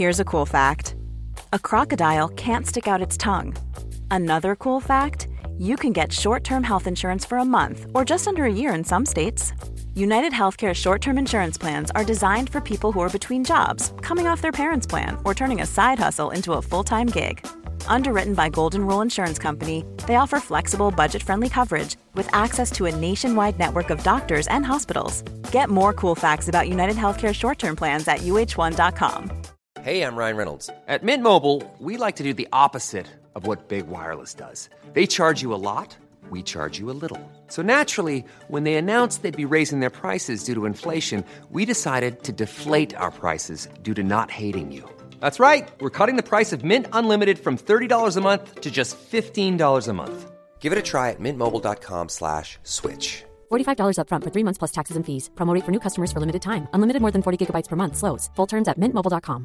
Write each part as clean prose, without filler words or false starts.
Here's a cool fact. A crocodile can't stick out its tongue. Another cool fact, you can get short-term health insurance for a month or just under a year in some states. United Healthcare short-term insurance plans are designed for people who are between jobs, coming off their parents' plan, or turning a side hustle into a full-time gig. Underwritten by Golden Rule Insurance Company, they offer flexible, budget-friendly coverage with access to a nationwide network of doctors and hospitals. Get more cool facts about United Healthcare short-term plans at uh1.com. Hey, I'm Ryan Reynolds. At Mint Mobile, we like to do the opposite of what Big Wireless does. They charge you a lot, we charge you a little. So naturally, when they announced they'd be raising their prices due to inflation, we decided to deflate our prices due to not hating you. That's right. We're cutting the price of Mint Unlimited from $30 a month to just $15 a month. Give it a try at mintmobile.com/switch. $45 up front for 3 months plus taxes and fees. Promo rate for new customers for limited time. Unlimited more than 40 gigabytes per month. Slows full terms at mintmobile.com.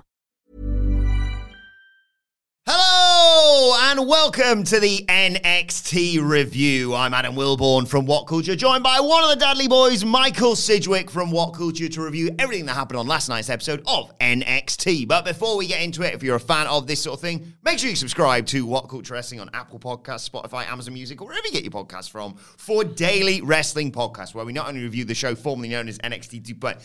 Hello and welcome to the NXT review. I'm Adam Wilborn from What Culture, joined by one of the Dudley boys, Michael Sidgwick from What Culture, to review everything that happened on last night's episode of NXT. But before we get into it, if you're a fan of this sort of thing, make sure you subscribe to What Culture Wrestling on Apple Podcasts, Spotify, Amazon Music, or wherever you get your podcasts from, for daily wrestling podcasts, where we not only review the show formerly known as NXT 2.0,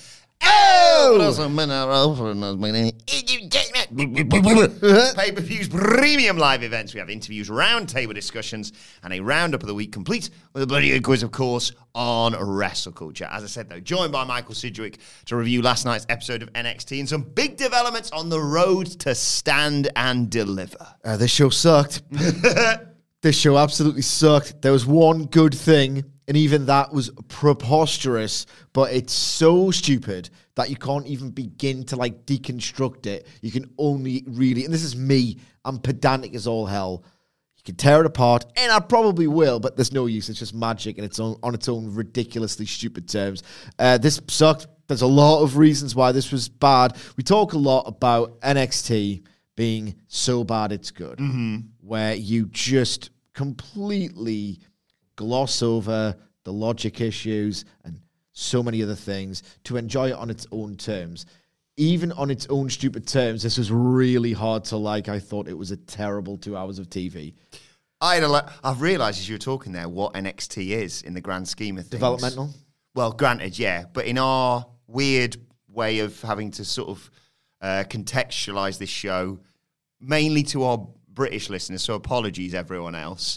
pay-per-views, premium live events. We have interviews, roundtable discussions, and a roundup of the week, complete with a bloody good quiz, of course, on Wrestle Culture. As I said, though, joined by Michael Sidgwick to review last night's episode of NXT and some big developments on the road to Stand and Deliver. This show sucked. This show absolutely sucked. There was one good thing, and even that was preposterous, but it's so stupid that you can't even begin to, deconstruct it. You can only really, and this is me, I'm pedantic as all hell. You can tear it apart, and I probably will, but there's no use. It's just magic and on its own ridiculously stupid terms. This sucked. There's a lot of reasons why this was bad. We talk a lot about NXT being so bad it's good, where you just completely gloss over the logic issues and so many other things to enjoy it on its own terms. Even on its own stupid terms, this was really hard to like. I thought it was a terrible 2 hours of TV. I've realised as you were talking there what NXT is in the grand scheme of things. Developmental? Well, granted, yeah. But in our weird way of having to sort of contextualise this show, mainly to our British listeners, so apologies everyone else.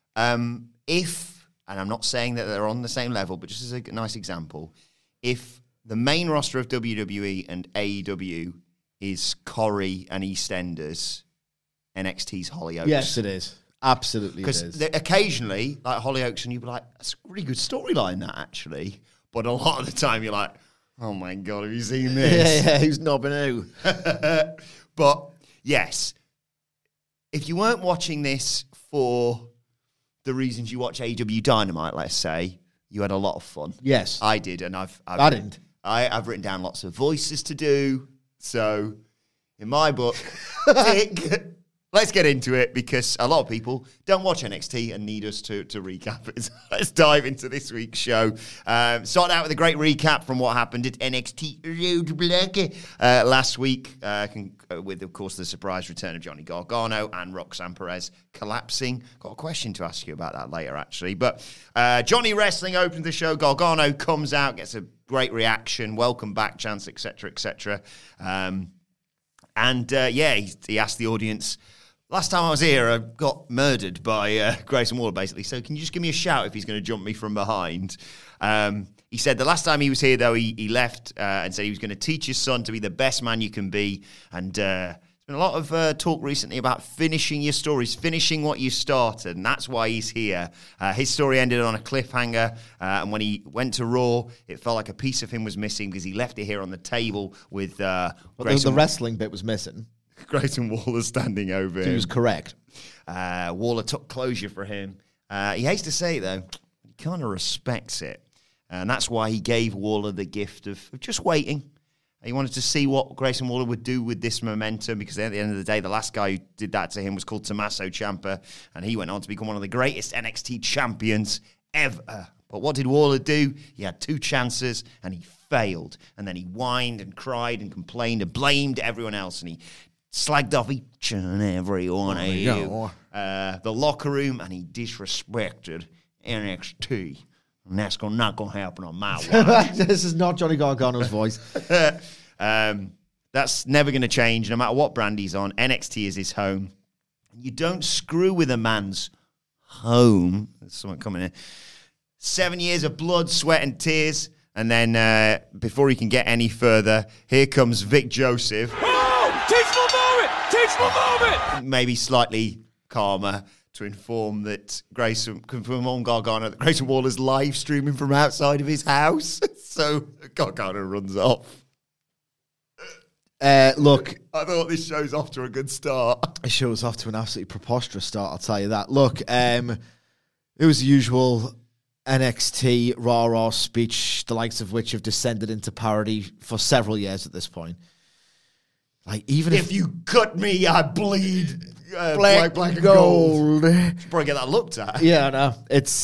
And I'm not saying that they're on the same level, but just as a nice example, if the main roster of WWE and AEW is Corrie and EastEnders, NXT's Hollyoaks. Yes, it is. Absolutely it is. Because occasionally, like Hollyoaks, and you'll be like, that's a really good storyline, that, actually. But a lot of the time, you're like, oh, my God, have you seen this? Yeah, who's knobbing who? But, yes, if you weren't watching this for the reasons you watch AEW Dynamite, let's say, you had a lot of fun. Yes. I did, and I've written down lots of voices to do. So, in my book, tick. Let's get into it, because a lot of people don't watch NXT and need us to recap it. Let's dive into this week's show. Starting out with a great recap from what happened at NXT Roadblock last week, with, of course, the surprise return of Johnny Gargano and Roxanne Perez collapsing. Got a question to ask you about that later, actually. But Johnny Wrestling opened the show. Gargano comes out, gets a great reaction, welcome back chants, etc., etc. He asked the audience, last time I was here, I got murdered by Grayson Waller, basically. So can you just give me a shout if he's going to jump me from behind? He said the last time he was here, though, he left and said he was going to teach his son to be the best man you can be. And there's been a lot of talk recently about finishing your stories, finishing what you started, and that's why he's here. His story ended on a cliffhanger, and when he went to Raw, it felt like a piece of him was missing because he left it here on the table with the wrestling bit was missing. Grayson Waller standing over him. He was correct. Waller took closure for him. He hates to say it, though. He kind of respects it. And that's why he gave Waller the gift of just waiting. He wanted to see what Grayson Waller would do with this momentum, because at the end of the day, the last guy who did that to him was called Tommaso Ciampa, and he went on to become one of the greatest NXT champions ever. But what did Waller do? He had 2 chances and he failed. And then he whined and cried and complained and blamed everyone else. And he slagged off each and every one of you. The locker room, and he disrespected NXT. And that's not going to happen on my watch. This is not Johnny Gargano's voice. That's never going to change, no matter what brand he's on. NXT is his home. You don't screw with a man's home. There's someone coming in. 7 years of blood, sweat, and tears. And then before he can get any further, here comes Vic Joseph. Oh, teachable moment! Maybe slightly calmer to inform Gargano that Grayson Waller's live streaming from outside of his house. So Gargano runs off. Look, I thought this show's off to a good start. It show's off to an absolutely preposterous start, I'll tell you that. Look, it was the usual NXT rah-rah speech, the likes of which have descended into parody for several years at this point. Like, even if you cut me, I bleed black and gold. Should probably get that looked at. Yeah, I know.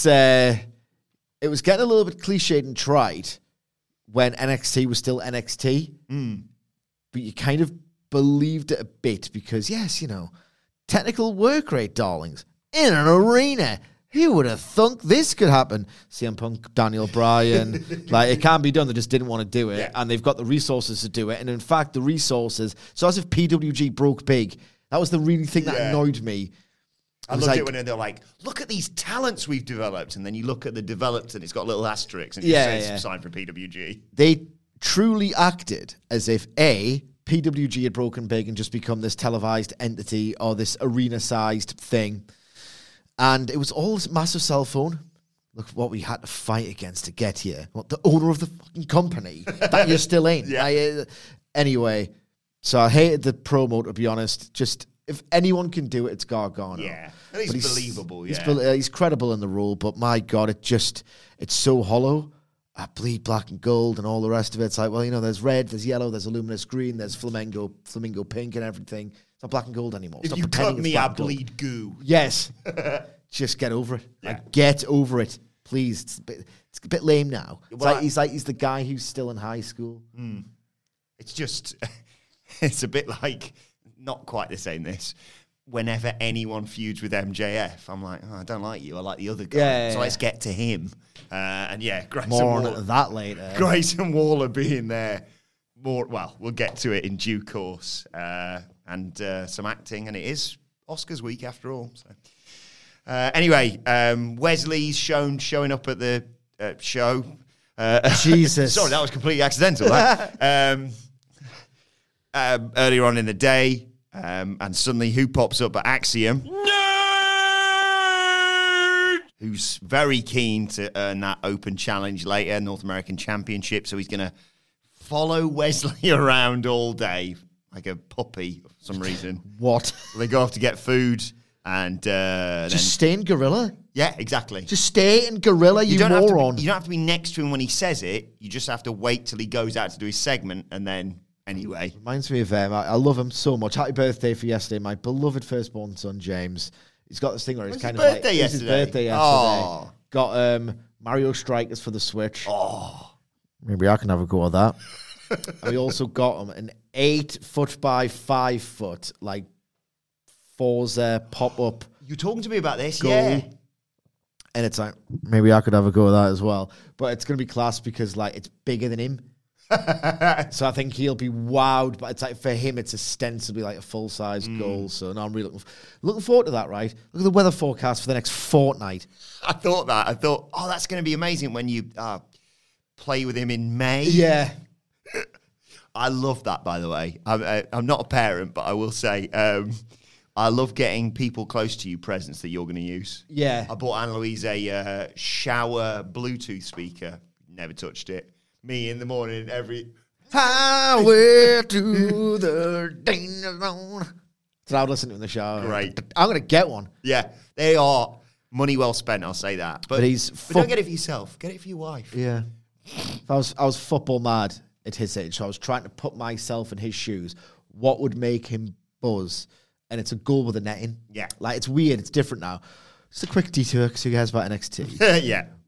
It was getting a little bit cliched and tried when NXT was still NXT. But you kind of believed it a bit because, yes, technical work rate, darlings, in an arena. Who would have thunk this could happen? CM Punk, Daniel Bryan. It can be done. They just didn't want to do it. And they've got the resources to do it. And in fact, the resources, so as if PWG broke big. That was the really thing that annoyed me. I loved it when they're like, look at these talents we've developed. And then you look at the developed and it's got little asterisks and it says signed for PWG. They truly acted as if, PWG had broken big and just become this televised entity or this arena-sized thing. And it was all this massive cell phone. Look what we had to fight against to get here. What, the owner of the fucking company that you're still in. Anyway, so I hated the promo, to be honest. Just, if anyone can do it, it's Gargano. Yeah. And he's believable, He's credible in the role, but my God, it's so hollow. I bleed black and gold and all the rest of it. It's like, well, there's red, there's yellow, there's luminous green, there's flamingo pink and everything. It's not black and gold anymore. If you cut me, I bleed goo. Yes. Just get over it. Yeah. Get over it, please. It's a bit lame now. He's the guy who's still in high school. It's just, it's a bit like, not quite the same this. Whenever anyone feuds with MJF, I'm like, I don't like you. I like the other guy. So let's get to him. Grayson Waller. On that later. Grayson Waller being there. We'll get to it in due course. And some acting. And it is Oscars week after all. So. Anyway, Wesley's showing up at the show. Jesus. Sorry, that was completely accidental. Earlier on in the day. And suddenly, who pops up but Axiom? Nerd! Who's very keen to earn that open challenge later, North American Championship. So he's going to follow Wesley around all day like a puppy for some reason. What? They go off to get food and just stay in Gorilla. Yeah, exactly. Just stay in Gorilla, you moron. You don't have to be next to him when he says it. You just have to wait till he goes out to do his segment and then. Anyway. Reminds me of him. I love him so much. Happy birthday for yesterday, my beloved firstborn son, James. He's got this thing where he's kind of like... It's his birthday yesterday. Oh. Got Mario Strikers for the Switch. Oh. Maybe I can have a go at that. And we also got him an 8-foot by 5-foot, like, Forza pop-up. You're talking to me about this, goal. Yeah. And it's like, maybe I could have a go at that as well. But it's going to be class because, like, it's bigger than him. So I think he'll be wowed, but it's like for him, it's ostensibly like a full-size goal. So no, I'm really looking forward to that. Right? Look at the weather forecast for the next fortnight. I thought, oh, that's going to be amazing when you play with him in May. Yeah, I love that. By the way, I'm not a parent, but I will say I love getting people close to you presents that you're going to use. Yeah, I bought Anne-Louise a shower Bluetooth speaker. Never touched it. Me in the morning, highway to the danger zone. So I'll listen to in the shower. Great. I'm going to get one. Yeah, they are money well spent, I'll say that. But don't get it for yourself. Get it for your wife. Yeah. I was football mad at his age, so I was trying to put myself in his shoes. What would make him buzz? And it's a goal with a netting. Yeah. Like, it's weird. It's different now. Just a quick detour because you guys about NXT. Yeah.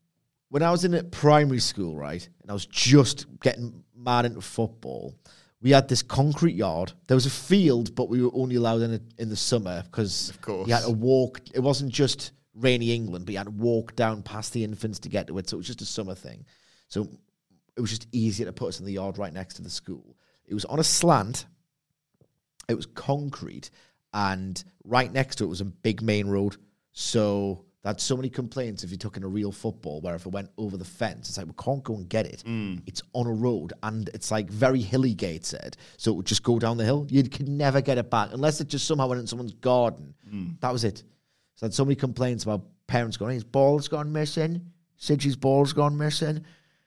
when I was in primary school, right, and I was just getting mad into football, we had this concrete yard. There was a field, but we were only allowed in the summer because you had to walk. It wasn't just rainy England, but you had to walk down past the infants to get to it. So it was just a summer thing. So it was just easier to put us in the yard right next to the school. It was on a slant. It was concrete. And right next to it was a big main road. So they had so many complaints if you took in a real football, where if it went over the fence, it's like, we can't go and get it. It's on a road. And it's like very hilly, Gate said. So it would just go down the hill. You could never get it back unless it just somehow went in someone's garden. That was it. So I had so many complaints about parents going, his ball's gone missing. Sidgey's ball's gone missing.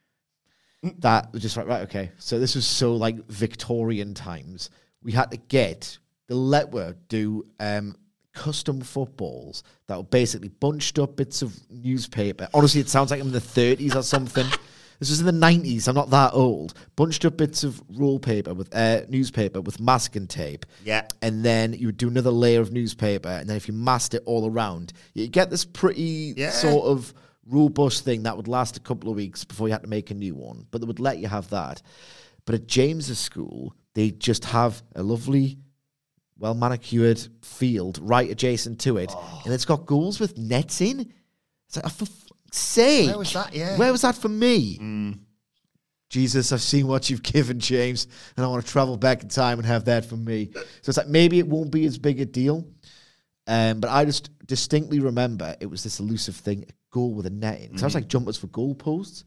That was just right, okay. So this was so like Victorian times. We had to get the Letwer do custom footballs that were basically bunched up bits of newspaper. Honestly, it sounds like I'm in the 30s or something. This was in the 90s. I'm not that old. Bunched up bits of roll paper with newspaper with masking tape. Yeah. And then you would do another layer of newspaper. And then if you masked it all around, you get this pretty sort of robust thing that would last a couple of weeks before you had to make a new one. But they would let you have that. But at James's school, they just have a lovely, well-manicured field right adjacent to it. And it's got goals with nets in. It's like, for fuck's sake. Where was that? Yeah. Where was that for me? Jesus, I've seen what you've given, James, and I want to travel back in time and have that for me. So it's like, maybe it won't be as big a deal. But I just distinctly remember it was this elusive thing, a goal with a net in. Sounds like jumpers for goalposts.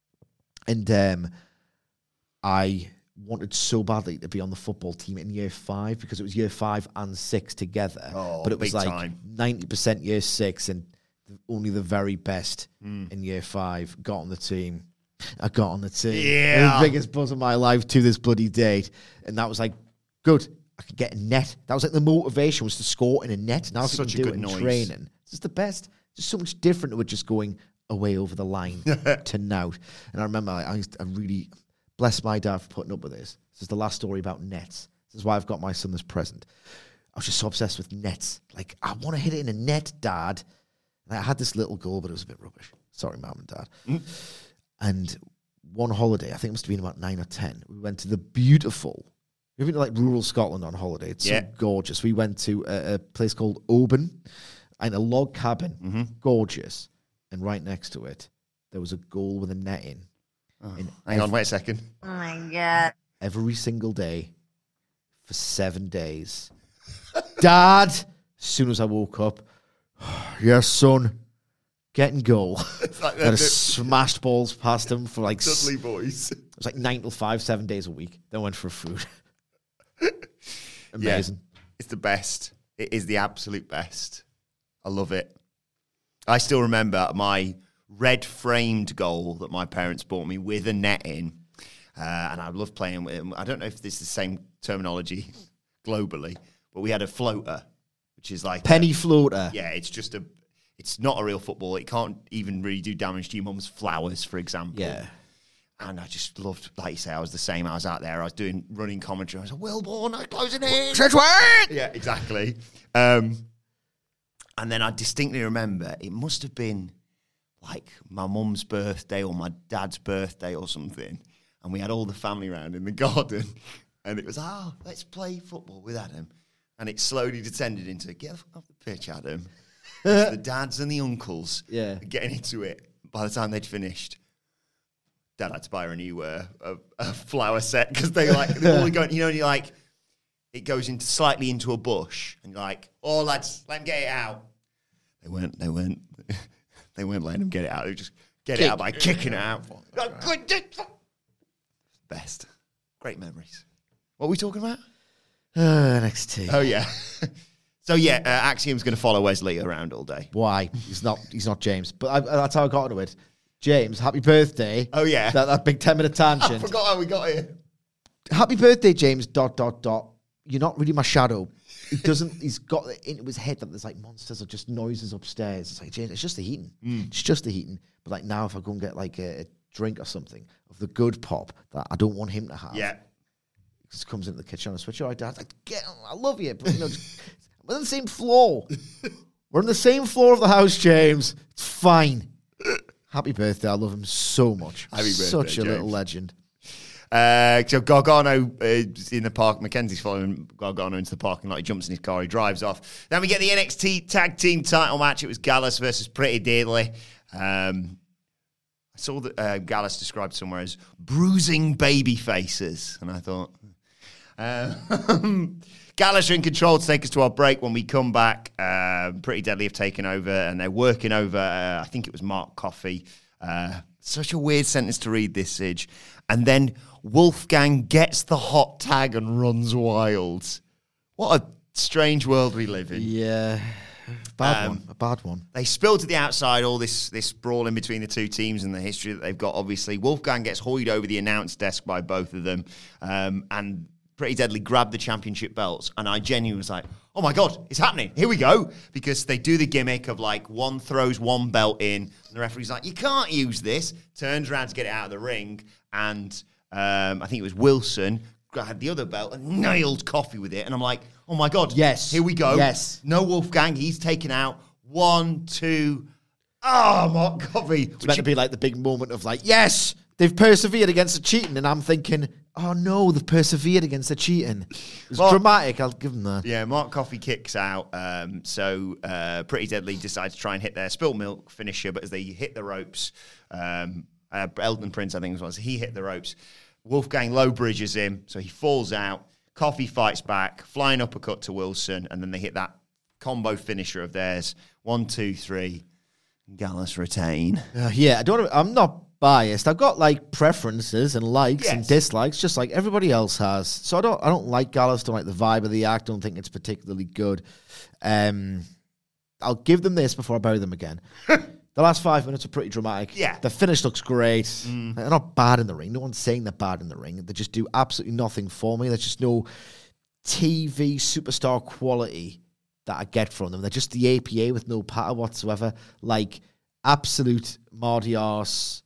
And I wanted so badly to be on the football team in year 5 because it was year 5 and 6 together. But it was like time. 90% year 6 and only the very best in year 5 got on the team. I got on the team. Yeah. The biggest buzz of my life to this bloody date. And that was like, good. I could get a net. That was like the motivation was to score in a net. Now I can do it in training. It's just the best. Just so much different with just going away over the line to now. And I remember I really bless my dad for putting up with this. This is the last story about nets. This is why I've got my son this present. I was just so obsessed with nets. Like, I want to hit it in a net, Dad. And I had this little goal, but it was a bit rubbish. Sorry, Mum and Dad. And one holiday, I think it must have been about 9 or 10, we went to the beautiful, we've been to like rural Scotland on holiday. It's so gorgeous. We went to a place called Oban in a log cabin. Gorgeous. And right next to it, there was a goal with a net in. Hang on, wait a second. Oh my God. Every single day for 7 days. Dad, as soon as I woke up, yes, son, getting goal. Like I smashed balls past him for like... Dudley boys. It was like 9 till 5, 7 days a week. Then went for food. Amazing. Yeah, it's the best. It is the absolute best. I love it. I still remember my red framed goal that my parents bought me with a net in. And I love playing with it. I don't know if this is the same terminology globally, but we had a floater, which is like... Penny floater. Yeah, it's not a real football. It can't even really do damage to your mum's flowers, for example. Yeah. And I just loved, like you say, I was the same. I was out there. I was doing running commentary. I was like, Wilborn, I'm closing in. Yeah, exactly. And then I distinctly remember it must have been like my mum's birthday or my dad's birthday or something. And we had all the family around in the garden. And it was, let's play football with Adam. And it slowly descended into, get off the pitch, Adam. The dads and the uncles getting into it. By the time they'd finished, Dad had to buy her a new a flower set because they're all going, you know, and you're like, it goes into slightly into a bush, and you're like, oh, lads, let him get it out. They weren't letting him get it out. They just get it out by kicking it out. Best. Great memories. What are we talking about? NXT. Oh, yeah. So, yeah, Axiom's going to follow Wesley around all day. Why? He's not James. But that's how I got into it. James, happy birthday. Oh, yeah. That big 10-minute tangent. I forgot how we got here. Happy birthday, James, ... You're not really my shadow. He's got it into his head that there's like monsters or just noises upstairs. It's like, James, it's just the heating. It's just the heating. But like now if I go and get like a drink or something of the good pop that I don't want him to have. Yeah. He just comes into the kitchen on a switch. All right, Dad. Like, I love you. But, we're on the same floor. We're on the same floor of the house, James. It's fine. Happy birthday. I love him so much. Happy birthday, Such a James. little legend. So Gargano is in the park. Mackenzie's following Gargano into the parking lot. He jumps in his car. He drives off. Then we get the NXT Tag Team title match. It was Gallus versus Pretty Deadly. I saw that Gallus described somewhere as bruising baby faces. And I thought... Gallus are in control to take us to our break. When we come back, Pretty Deadly have taken over and they're working over, I think it was Mark Coffey. Such a weird sentence to read this, Sige. And then Wolfgang gets the hot tag and runs wild. What a strange world we live in. Yeah. A bad one. They spill to the outside all this brawl in between the two teams and the history that they've got, obviously. Wolfgang gets hoisted over the announce desk by both of them. And Pretty Deadly grabbed the championship belts, and I genuinely was like, oh my God, it's happening. Here we go. Because they do the gimmick of like one throws one belt in, and the referee's like, you can't use this. Turns around to get it out of the ring, and I think it was Wilson had the other belt and nailed Coffey with it. And I'm like, oh my God. Yes. Here we go. Yes. No Wolfgang. He's taken out 1, 2. Oh, Mark Coffey. It's meant to be like the big moment of like, yes, they've persevered against the cheating. And I'm thinking, oh no, they've persevered against the cheating. It's dramatic. I'll give them that. Yeah, Mark Coffey kicks out. So Pretty Deadly decides to try and hit their spilt milk finisher. But as they hit the ropes, Elton Prince, I think it was, he hit the ropes. Wolfgang low bridges him. So he falls out. Coffey fights back. Flying uppercut to Wilson. And then they hit that combo finisher of theirs. 1, 2, 3. Gallus retain. Yeah, I'm not biased. I've got like preferences and likes and dislikes, just like everybody else has. So I don't like Gallus. Don't like the vibe of the act. Don't think it's particularly good. I'll give them this before I bury them again. The last 5 minutes are pretty dramatic. Yeah. The finish looks great. They're not bad in the ring. No one's saying they're bad in the ring. They just do absolutely nothing for me. There's just no TV superstar quality that I get from them. They're just the APA with no patter whatsoever. Like, absolute Marty arse,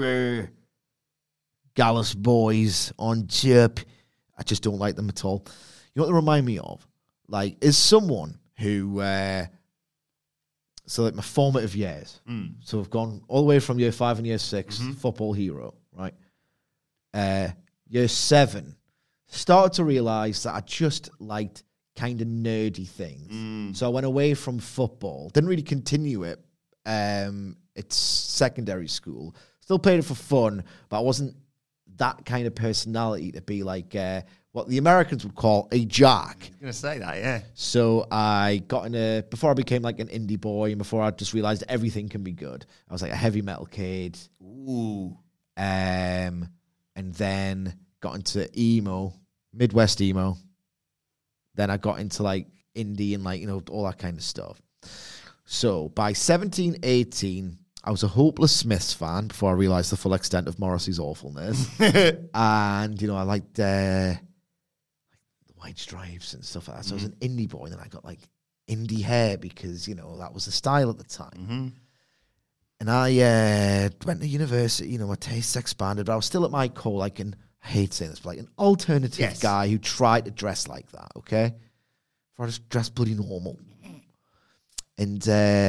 Gallus boys on chirp. I just don't like them at all. You know what they remind me of? Like, is someone who... So like my formative years. So I've gone all the way from year 5 and year 6, football hero, right? Year 7, started to realise that I just liked kind of nerdy things. So I went away from football, didn't really continue it. It's secondary school. Still played it for fun, but I wasn't that kind of personality to be like what the Americans would call a jock. I was going to say that, yeah. So I got before I became like an indie boy and before I just realized everything can be good, I was like a heavy metal kid. Ooh. And then got into emo, Midwest emo. Then I got into like indie and like, you know, all that kind of stuff. So by 17, 18, I was a Hopeless Smiths fan before I realized the full extent of Morrissey's awfulness. And, you know, I liked the White Stripes and stuff like that. So I was an indie boy, and then I got like indie hair because, you know, that was the style at the time. And I went to university, you know, my tastes expanded, but I was still at my core, like I hate saying this, but like an alternative guy who tried to dress like that, okay? Before I just dressed bloody normal. And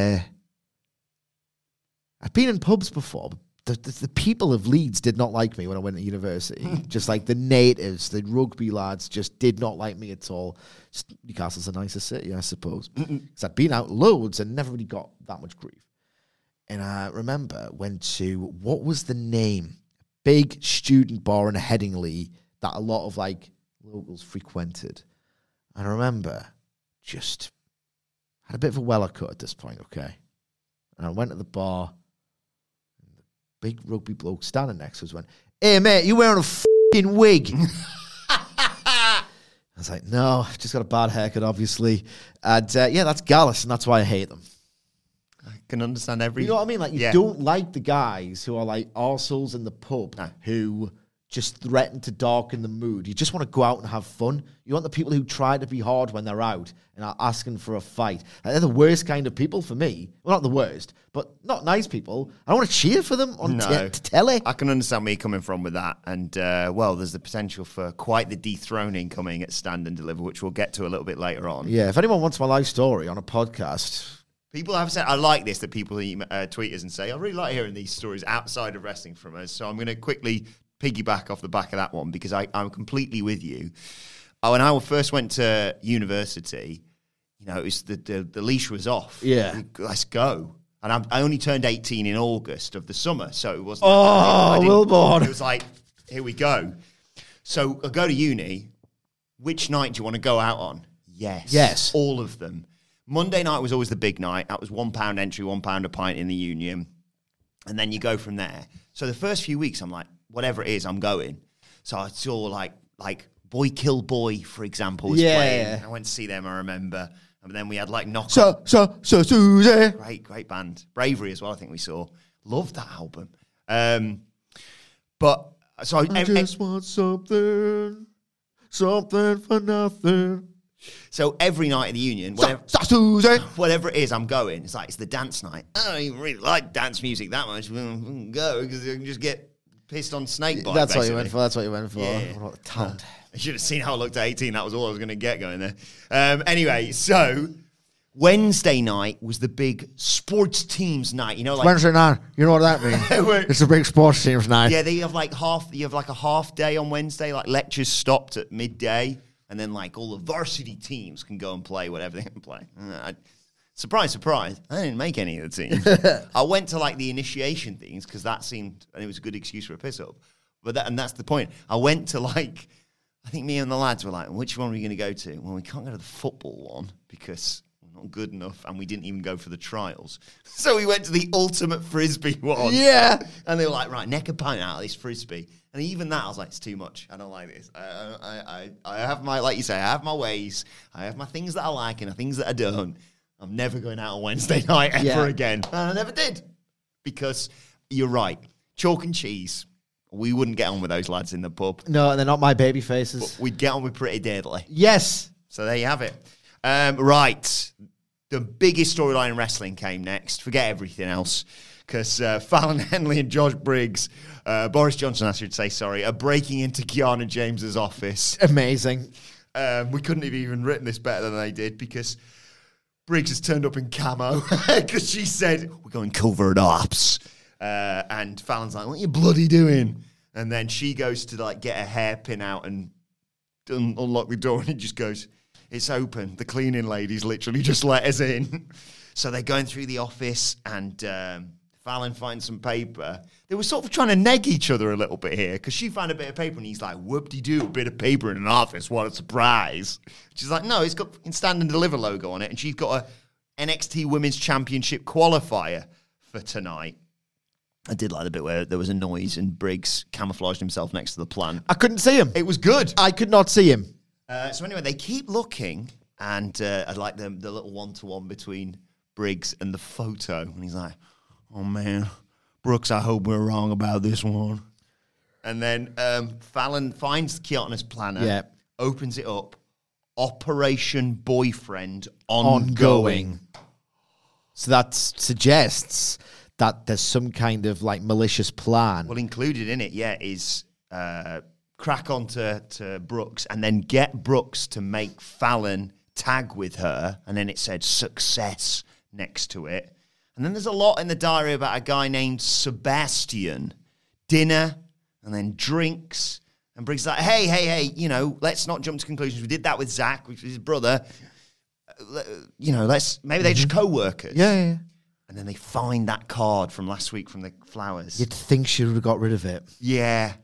I've been in pubs before, but the people of Leeds did not like me when I went to university. Just like the natives, the rugby lads just did not like me at all. Newcastle's a nicer city, I suppose. Because I'd been out loads and never really got that much grief. And I remember went to, what was the name? Big student bar in Headingley that a lot of like locals frequented. And I remember just had a bit of a Weller cut at this point, okay? And I went to the bar. Big rugby bloke standing next to us went, hey, mate, you wearing a f***ing wig? I was like, no, I've just got a bad haircut, obviously. And, yeah, that's Gallus, and that's why I hate them. I can understand every... You know what I mean? Like, you don't like the guys who are, like, arseholes in the pub who just threaten to darken the mood. You just want to go out and have fun. You want the people who try to be hard when they're out and are asking for a fight. Like, they're the worst kind of people for me. Well, not the worst, but not nice people. I don't want to cheer for them on telly. I can understand where you're coming from with that. And, well, there's the potential for quite the dethroning coming at Stand and Deliver, which we'll get to a little bit later on. Yeah, if anyone wants my life story on a podcast, People have said, I like this, that people tweet us and say, I really like hearing these stories outside of wrestling from us. So I'm going to quickly piggyback off the back of that one because I'm completely with you. When I first went to university, it was the leash was off. Yeah. Let's go. And I only turned 18 in August of the summer, so it wasn't... Wilborn. It was like, here we go. So I go to uni. Which night do you want to go out on? Yes. All of them. Monday night was always the big night. That was £1 entry, £1 a pint in the Union. And then you go from there. So the first few weeks, I'm like, whatever it is, I'm going. So I saw like Boy Kill Boy, for example, was playing. I went to see them, I remember. And then we had like Knock. So Susie. Great band. Bravery as well, I think we saw. Loved that album. But so I just want something for nothing. So every night at the Union, whatever it is, I'm going. It's the dance night. I don't even really like dance music that much. We'll go because you can just get pissed on snakebite. That's what you went for. Yeah. What a talent. I should have seen how I looked at 18. That was all I was going to get going there. Anyway, so Wednesday night was the big sports teams night. Wednesday night. You know what that means? It's a big sports teams night. Yeah, you have a half day on Wednesday. Like lectures stopped at midday, and then like all the varsity teams can go and play whatever they can play. Surprise! I didn't make any of the teams. I went to like the initiation things because that seemed, and it was a good excuse for a piss up. But that's the point. I went to like. I think me and the lads were like, which one are we going to go to? Well, we can't go to the football one because we're not good enough and we didn't even go for the trials. So we went to the ultimate frisbee one. Yeah. And they were like, right, neck a pint out of this frisbee. And even that, I was like, it's too much. I don't like this. I have my, like you say, I have my ways. I have my things that I like and the things that I don't. I'm never going out on Wednesday night ever again. And I never did. Because you're right. Chalk and cheese. We wouldn't get on with those lads in the pub. No, they're not my baby faces. But we'd get on with Pretty Deadly. Yes. So there you have it. Right. The biggest storyline in wrestling came next. Forget everything else. Because Fallon Henley and Josh Briggs, Boris Johnson, I should say, sorry, are breaking into Kiana James's office. Amazing. We couldn't have even written this better than they did because Briggs has turned up in camo because she said, we're going covert ops. And Fallon's like, what are you bloody doing? And then she goes to like get a hairpin out and unlock the door and it just goes, it's open. The cleaning ladies literally just let us in. So they're going through the office and Fallon finds some paper. They were sort of trying to neg each other a little bit here because she found a bit of paper and he's like, whoop-de-doo, a bit of paper in an office. What a surprise. She's like, no, it's got Stand and Deliver logo on it. And she's got a NXT Women's Championship qualifier for tonight. I did like the bit where there was a noise and Briggs camouflaged himself next to the plant. I couldn't see him. It was good. I could not see him. So anyway, they keep looking, and I like the little one-to-one between Briggs and the photo. And he's like, oh, man, Brooks, I hope we're wrong about this one. And then Fallon finds Kiana's planner, opens it up, Operation Boyfriend ongoing. So that suggests that there's some kind of like malicious plan. Well, included in it, is crack on to Brooks and then get Brooks to make Fallon tag with her. And then it said success next to it. And then there's a lot in the diary about a guy named Sebastian. Dinner and then drinks. And Briggs is like, hey, let's not jump to conclusions. We did that with Zach, which was his brother. Maybe they're just co-workers. Yeah. And then they find that card from last week from the flowers. You'd think she would have got rid of it. Yeah.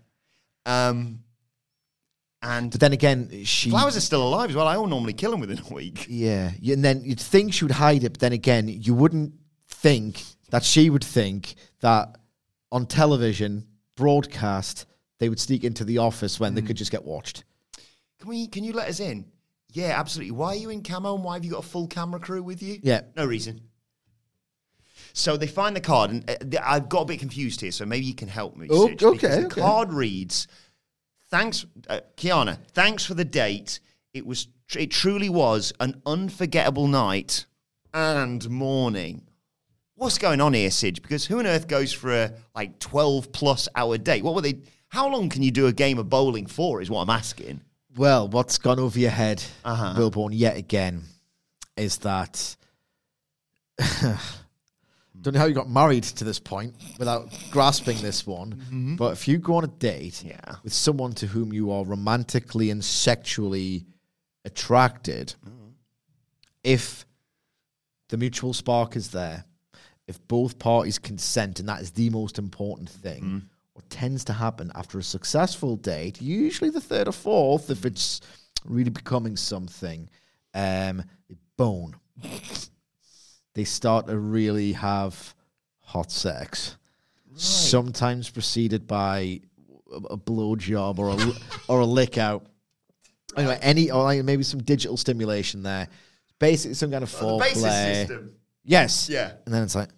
But then again, flowers are still alive as well. I will normally kill them within a week. Yeah. And then you'd think she would hide it, but then again, you wouldn't think that she would think that on television, broadcast, they would sneak into the office when they could just get watched. Can you let us in? Yeah, absolutely. Why are you in camo and why have you got a full camera crew with you? Yeah. No reason. So they find the card, and I've got a bit confused here, so maybe you can help me. Oh, Sitch, okay. The card reads, thanks, Kiana, thanks for the date. It truly was an unforgettable night and morning. What's going on here, Sidge? Because who on earth goes for a 12-plus hour date? How long can you do a game of bowling for is what I'm asking. Well, what's gone over your head, Wilborn, yet again, is that don't know how you got married to this point without grasping this one, but if you go on a date with someone to whom you are romantically and sexually attracted, if the mutual spark is there, if both parties consent, and that is the most important thing, what tends to happen after a successful date, usually the third or fourth, if it's really becoming something, they bone. They start to really have hot sex, sometimes preceded by a blowjob or a lick out. Anyway, or maybe some digital stimulation there. Basically, some kind of foreplay. The basis system. Yes. Yeah. And then it's like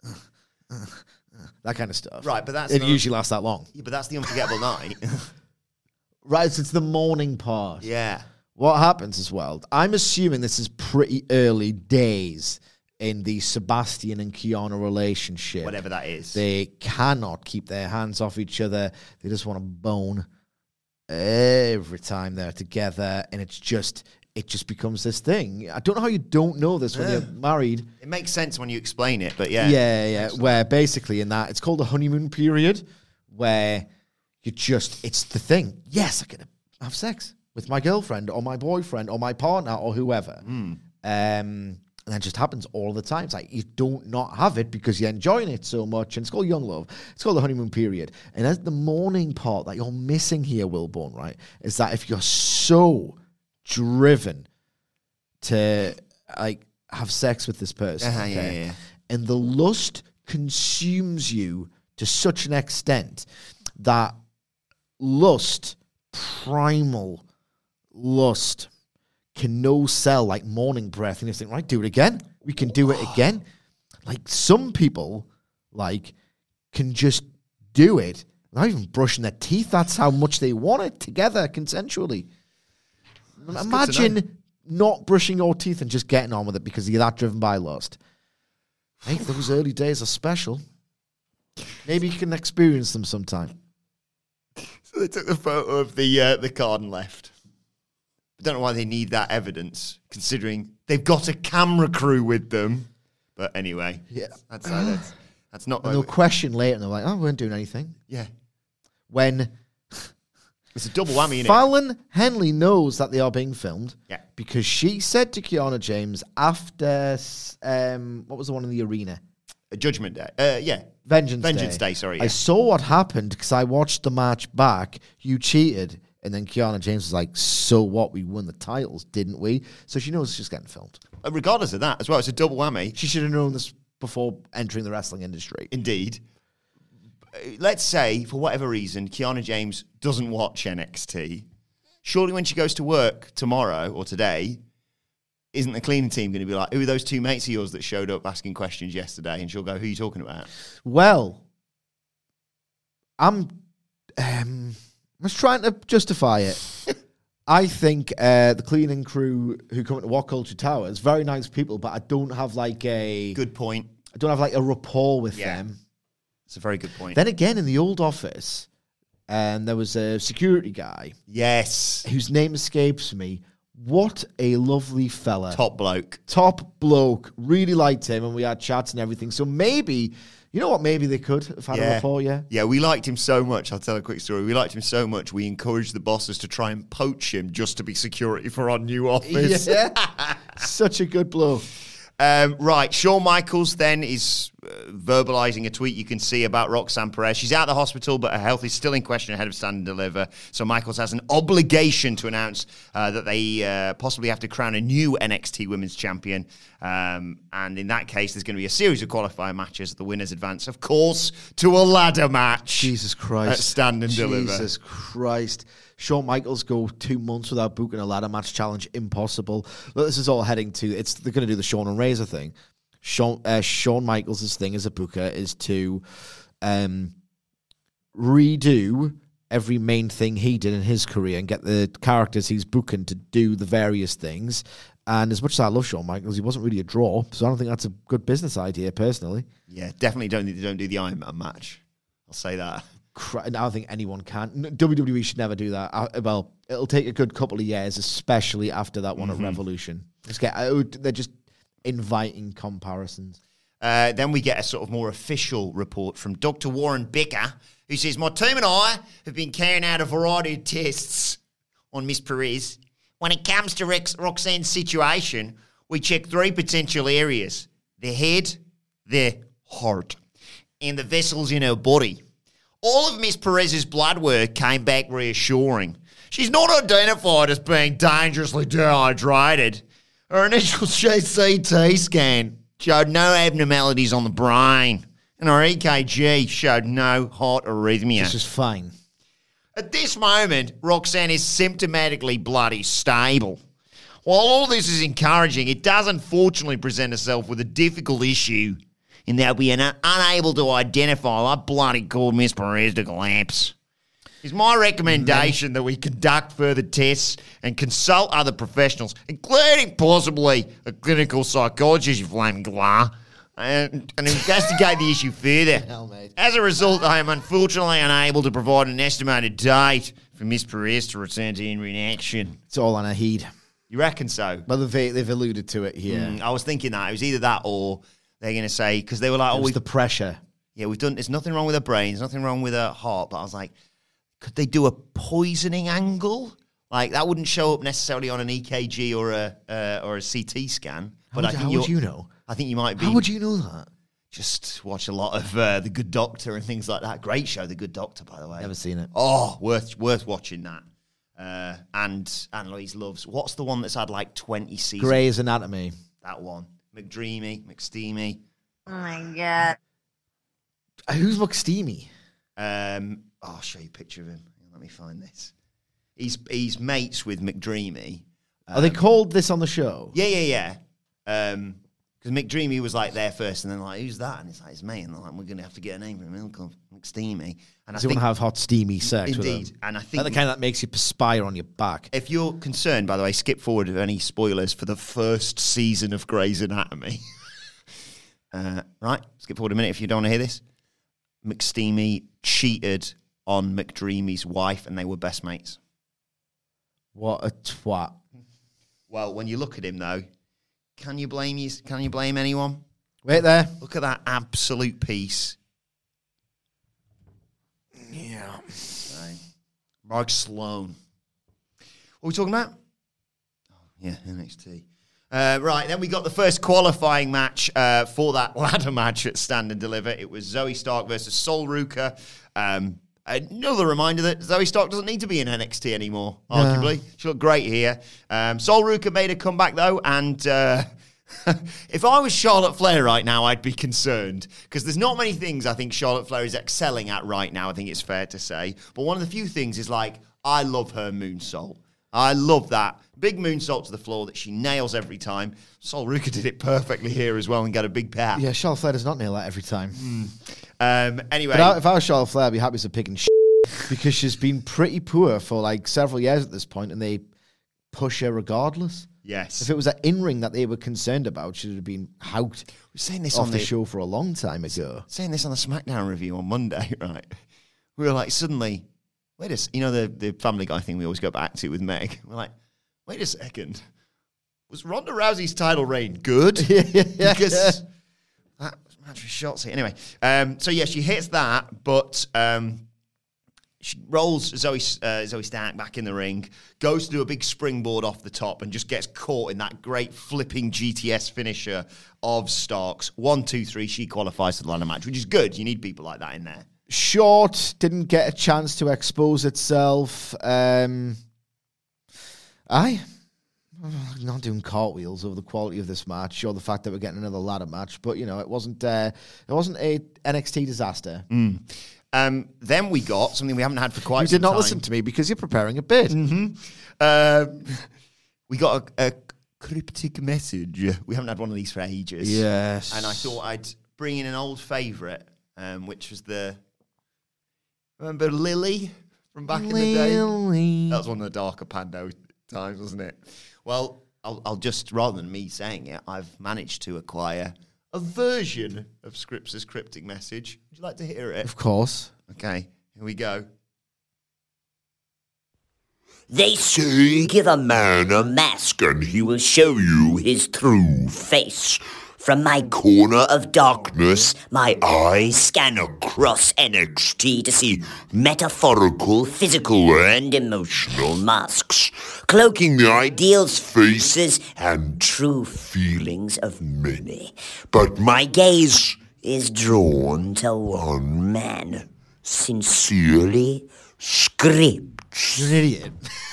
that kind of stuff. Right, but that's it usually lasts that long. Yeah, but that's the unforgettable night. Right, so it's the morning part. Yeah. What happens as well? I'm assuming this is pretty early days in the Sebastian and Kiana relationship. Whatever that is. They cannot keep their hands off each other. They just want to bone every time they're together, and it just becomes this thing. I don't know how you don't know this when you're married. It makes sense when you explain it, but yeah. Yeah. Where basically in that, it's called the honeymoon period, where it's the thing. Yes, I can have sex with my girlfriend or my boyfriend or my partner or whoever. And that just happens all the time. It's like you don't not have it because you're enjoying it so much. And it's called young love. It's called the honeymoon period. And as the morning part that you're missing here, Wilborn, right, is that if you're so driven to like have sex with this person, and the lust consumes you to such an extent that primal lust, can no sell like morning breath, and you think, right, do it again. We can do it again. Like some people, can just do it without even brushing their teeth. That's how much they want it together consensually. That's Imagine not brushing your teeth and just getting on with it because you're that driven by lust. Hey, those early days are special. Maybe you can experience them sometime. So they took the photo of the card and left. I don't know why they need that evidence, considering they've got a camera crew with them. But anyway, that's not. And they'll question later, and they're like, "Oh, we weren't doing anything." Yeah. When it's a double whammy, isn't it? Fallon Henley knows that they are being filmed. Yeah. Because she said to Kiana James after what was the one in the arena? Judgment Day. Yeah. Vengeance Day. Sorry. I saw what happened because I watched the match back. You cheated. And then Kiana James was like, so what? We won the titles, didn't we? So she knows she's getting filmed. Regardless of that as well, it's a double whammy. She should have known this before entering the wrestling industry. Indeed. Let's say, for whatever reason, Kiana James doesn't watch NXT. Surely when she goes to work tomorrow or today, isn't the cleaning team going to be like, who are those two mates of yours that showed up asking questions yesterday? And she'll go, who are you talking about? Well, I was trying to justify it. I think the cleaning crew who come to What Culture Tower is very nice people, but I don't have good point. I don't have a rapport with them. It's a very good point. Then again, in the old office, there was a security guy. Yes. Whose name escapes me. What a lovely fella. Top bloke. Really liked him, and we had chats and everything. So maybe, you know what, maybe they could have had a rapport, Yeah, we liked him so much. I'll tell a quick story. We liked him so much, we encouraged the bosses to try and poach him just to be security for our new office. Yeah. Such a good bloke. Right, Shawn Michaels then is verbalizing a tweet you can see about Roxanne Perez. She's out of the hospital, but her health is still in question ahead of Stand and Deliver. So Michaels has an obligation to announce that they possibly have to crown a new NXT Women's Champion. And in that case, there's going to be a series of qualifying matches. The winners advance, of course, to a ladder match. Jesus Christ. At Stand and Deliver. Jesus Christ. Shawn Michaels go 2 months without booking a ladder match challenge. Impossible. Look, this is all heading to, they're going to do the Shawn and Razor thing. Shawn Michaels' thing as a booker is to redo every main thing he did in his career and get the characters he's booking to do the various things. And as much as I love Shawn Michaels, he wasn't really a draw, so I don't think that's a good business idea, personally. Yeah, definitely don't do the Iron Man match. I'll say that. I don't think anyone can. WWE should never do that. Well, it'll take a good couple of years, especially after that one at Revolution. inviting comparisons. Then we get a sort of more official report from Dr. Warren Becker, who says, my team and I have been carrying out a variety of tests on Miss Perez. When it comes to Roxanne's situation, we check 3 potential areas: the head, the heart, and the vessels in her body. All of Miss Perez's blood work came back reassuring. She's not identified as being dangerously dehydrated. Her initial CT scan showed no abnormalities on the brain, and her EKG showed no heart arrhythmia. This is fine. At this moment, Roxanne is symptomatically bloody stable. While all this is encouraging, it does unfortunately present itself with a difficult issue in that we are unable to identify what bloody caused Miss Perez to collapse. It's my recommendation that we conduct further tests and consult other professionals, including possibly a clinical psychologist, you flaming glar, and investigate the issue further. Hell, mate. As a result, I am unfortunately unable to provide an estimated date for Miss Perez to return to in action. It's all on a heed. You reckon so? Well, they've alluded to it here. I was thinking that. It was either that or they're going to say, because they were like, It was the pressure. yeah, we've done, there's nothing wrong with her brain, there's nothing wrong with her heart, but I was like, could they do a poisoning angle? Like, that wouldn't show up necessarily on an EKG or a CT scan. But How would you know? I think you might be. How would you know that? Just watch a lot of The Good Doctor and things like that. Great show, The Good Doctor, by the way. Never seen it. Oh, worth watching that. And Annalise loves, what's the one that's had like 20 seasons? Grey's Anatomy. That one. McSteamy. Oh my God. Who's McSteamy? I'll show you a picture of him. Let me find this. He's mates with McDreamy. Are they called this on the show? Yeah. Because McDreamy was like there first, and then like, who's that? And it's like, it's me. And they're like, we're going to have to get a name for him. He'll call McSteamy. And Does he want to have hot, steamy sex with him? Indeed. And I think the kind that makes you perspire on your back. if you're concerned, by the way, skip forward of any spoilers for the first season of Grey's Anatomy. Right, skip forward a minute if you don't want to hear this. McSteamy cheated on McDreamy's wife, and they were best mates. What a twat. Well, when you look at him, though, can you blame anyone? Wait there. Look at that absolute piece. Yeah. Right. Mark Sloan. What are we talking about? Oh, yeah, NXT. Right, then we got the first qualifying match for that ladder match at Stand and Deliver. It was Zoe Stark versus Sol Ruka. Another reminder that Zoe Stark doesn't need to be in NXT anymore, arguably. She looked great here. Sol Ruka made a comeback, though, and if I was Charlotte Flair right now, I'd be concerned, because there's not many things I think Charlotte Flair is excelling at right now, I think it's fair to say. But one of the few things is, like, I love her moonsault. I love that. Big moonsault to the floor that she nails every time. Sol Ruka did it perfectly here as well and got a big pat. Yeah, Charlotte Flair does not nail that every time. Anyway. But if I was Charlotte Flair, I'd be happy to picking because she's been pretty poor for like several years at this point, and they push her regardless. Yes. If it was an in-ring that they were concerned about, she'd have been out We're saying this off on the show for a long time ago. Saying this on the SmackDown review on Monday, right? We were like, suddenly, the Family Guy thing we always go back to with Meg. We're like, wait a second. Was Ronda Rousey's title reign good? Because that match was shot. Anyway, so yeah, she hits that, but she rolls Zoe Stark back in the ring, goes to do a big springboard off the top, and just gets caught in that great flipping GTS finisher of Stark's. 1, 2, 3, she qualifies for the ladder match, which is good. You need people like that in there. Short didn't get a chance to expose itself. Not doing cartwheels over the quality of this match or the fact that we're getting another ladder match, but you know it wasn't a NXT disaster. Then we got something we haven't had for quite You some did not time. listen to me because you're preparing a bit. We got a cryptic message. We haven't had one of these for ages. Yes. And I thought I'd bring in an old favourite, which was remember Lily from back in the day? That was one of the darker Pando times, wasn't it? Well, I'll just, rather than me saying it, I've managed to acquire a version of Scripps' cryptic message. Would you like to hear it? Of course. Okay, here we go. They say give a man a mask and he will show you his true face. From my corner of darkness, my eyes scan across NXT to see metaphorical, physical, and emotional masks, cloaking the ideals, faces, and true feelings of many. But my gaze is drawn to one man. Sincerely, Scripps. You're an idiot.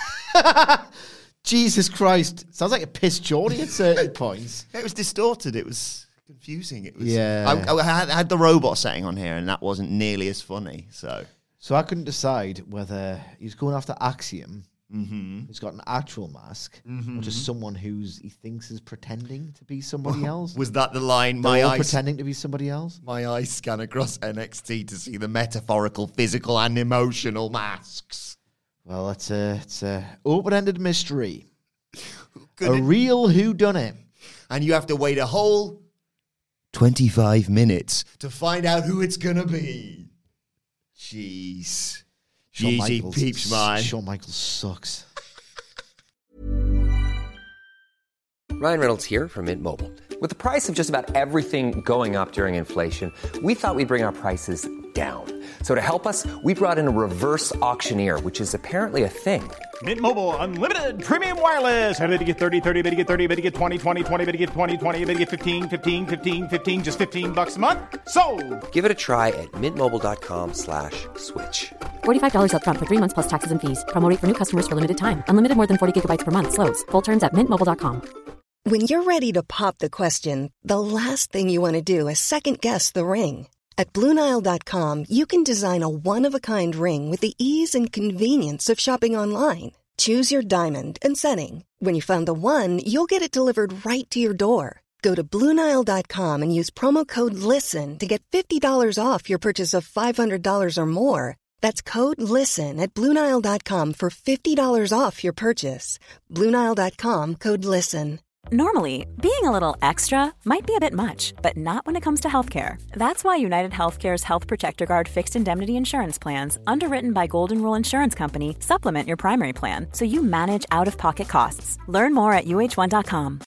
Jesus Christ. Sounds like a pissed Geordie at certain points. It was distorted. It was confusing. It was. Yeah. I had the robot setting on here, and that wasn't nearly as funny. So I couldn't decide whether he's going after Axiom, who's got an actual mask, or just someone he thinks is pretending to be somebody else. Was that the line? They're all pretending to be somebody else? My eyes scan across NXT to see the metaphorical, physical, and emotional masks. Well, it's a open-ended mystery. A real whodunit. And you have to wait a whole 25 minutes to find out who it's going to be. Jeez. Jeezy peeps, man. Shawn Michaels sucks. Ryan Reynolds here from Mint Mobile. With the price of just about everything going up during inflation, we thought we'd bring our prices down. So to help us, we brought in a reverse auctioneer, which is apparently a thing. Mint Mobile Unlimited Premium Wireless. How to get 30, 30, bit to get 30, bit to get 20, 20, 20, bit to get 20, 20, bit to get 15, 15, 15, 15, just $15 a month? Sold! Give it a try at mintmobile.com/switch. $45 up front for 3 months plus taxes and fees. Promo rate for new customers for limited time. Unlimited more than 40 gigabytes per month. Slows full terms at mintmobile.com. When you're ready to pop the question, the last thing you want to do is second-guess the ring. At BlueNile.com, you can design a one-of-a-kind ring with the ease and convenience of shopping online. Choose your diamond and setting. When you find the one, you'll get it delivered right to your door. Go to BlueNile.com and use promo code LISTEN to get $50 off your purchase of $500 or more. That's code LISTEN at BlueNile.com for $50 off your purchase. BlueNile.com, code LISTEN. Normally, being a little extra might be a bit much, but not when it comes to healthcare. That's why United Healthcare's Health Protector Guard fixed indemnity insurance plans, underwritten by Golden Rule Insurance Company, supplement your primary plan so you manage out-of-pocket costs. Learn more at UH1.com.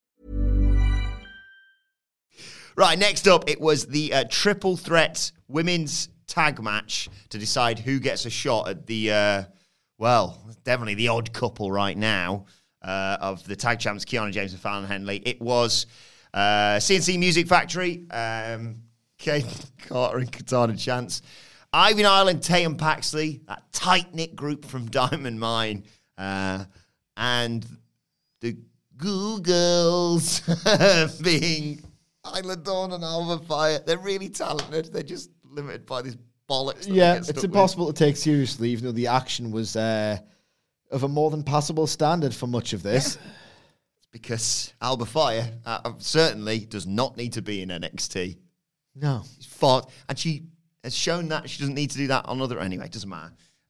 Right, next up, it was the triple threat women's tag match to decide who gets a shot at the, definitely the odd couple right now. Of the tag champs, Kiana James and Fallon Henley. It was CNC Music Factory, Kate Carter and Katana Chance, Ivy Nile and Tatum Paxley, that tight-knit group from Diamond Mine, and the Goo Girls being Isla Dawn and Alba Fire. They're really talented. They're just limited by this bollocks. Yeah, it's impossible to take seriously, even though the action was of a more than passable standard for much of this. Yeah. It's because Alba Fire certainly does not need to be in NXT. No. She's fought, and she has shown that she doesn't need to do that on other... Anyway, it doesn't matter.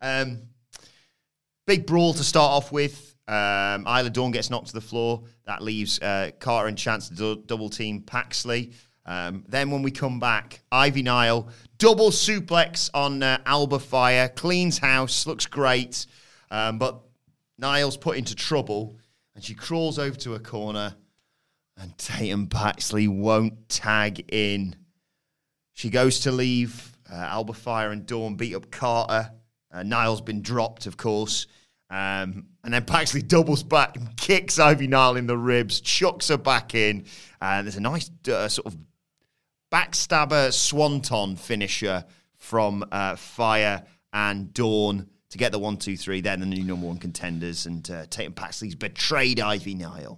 Big brawl to start off with. Isla Dawn gets knocked to the floor. That leaves Carter and Chance to double team Paxley. Then when we come back, Ivy Nile, double suplex on Alba Fire, cleans house, looks great. But Niles put into trouble, and she crawls over to a corner, and Tatum Paxley won't tag in. She goes to leave. Alba Fire and Dawn beat up Carter. Niles been dropped, of course. And then Paxley doubles back and kicks Ivy Nile in the ribs, chucks her back in. And there's a nice sort of backstabber swanton finisher from Fire and Dawn to get the 1, 2, 3, then the new number one contenders, and Tatum Paxley's betrayed Ivy Nile.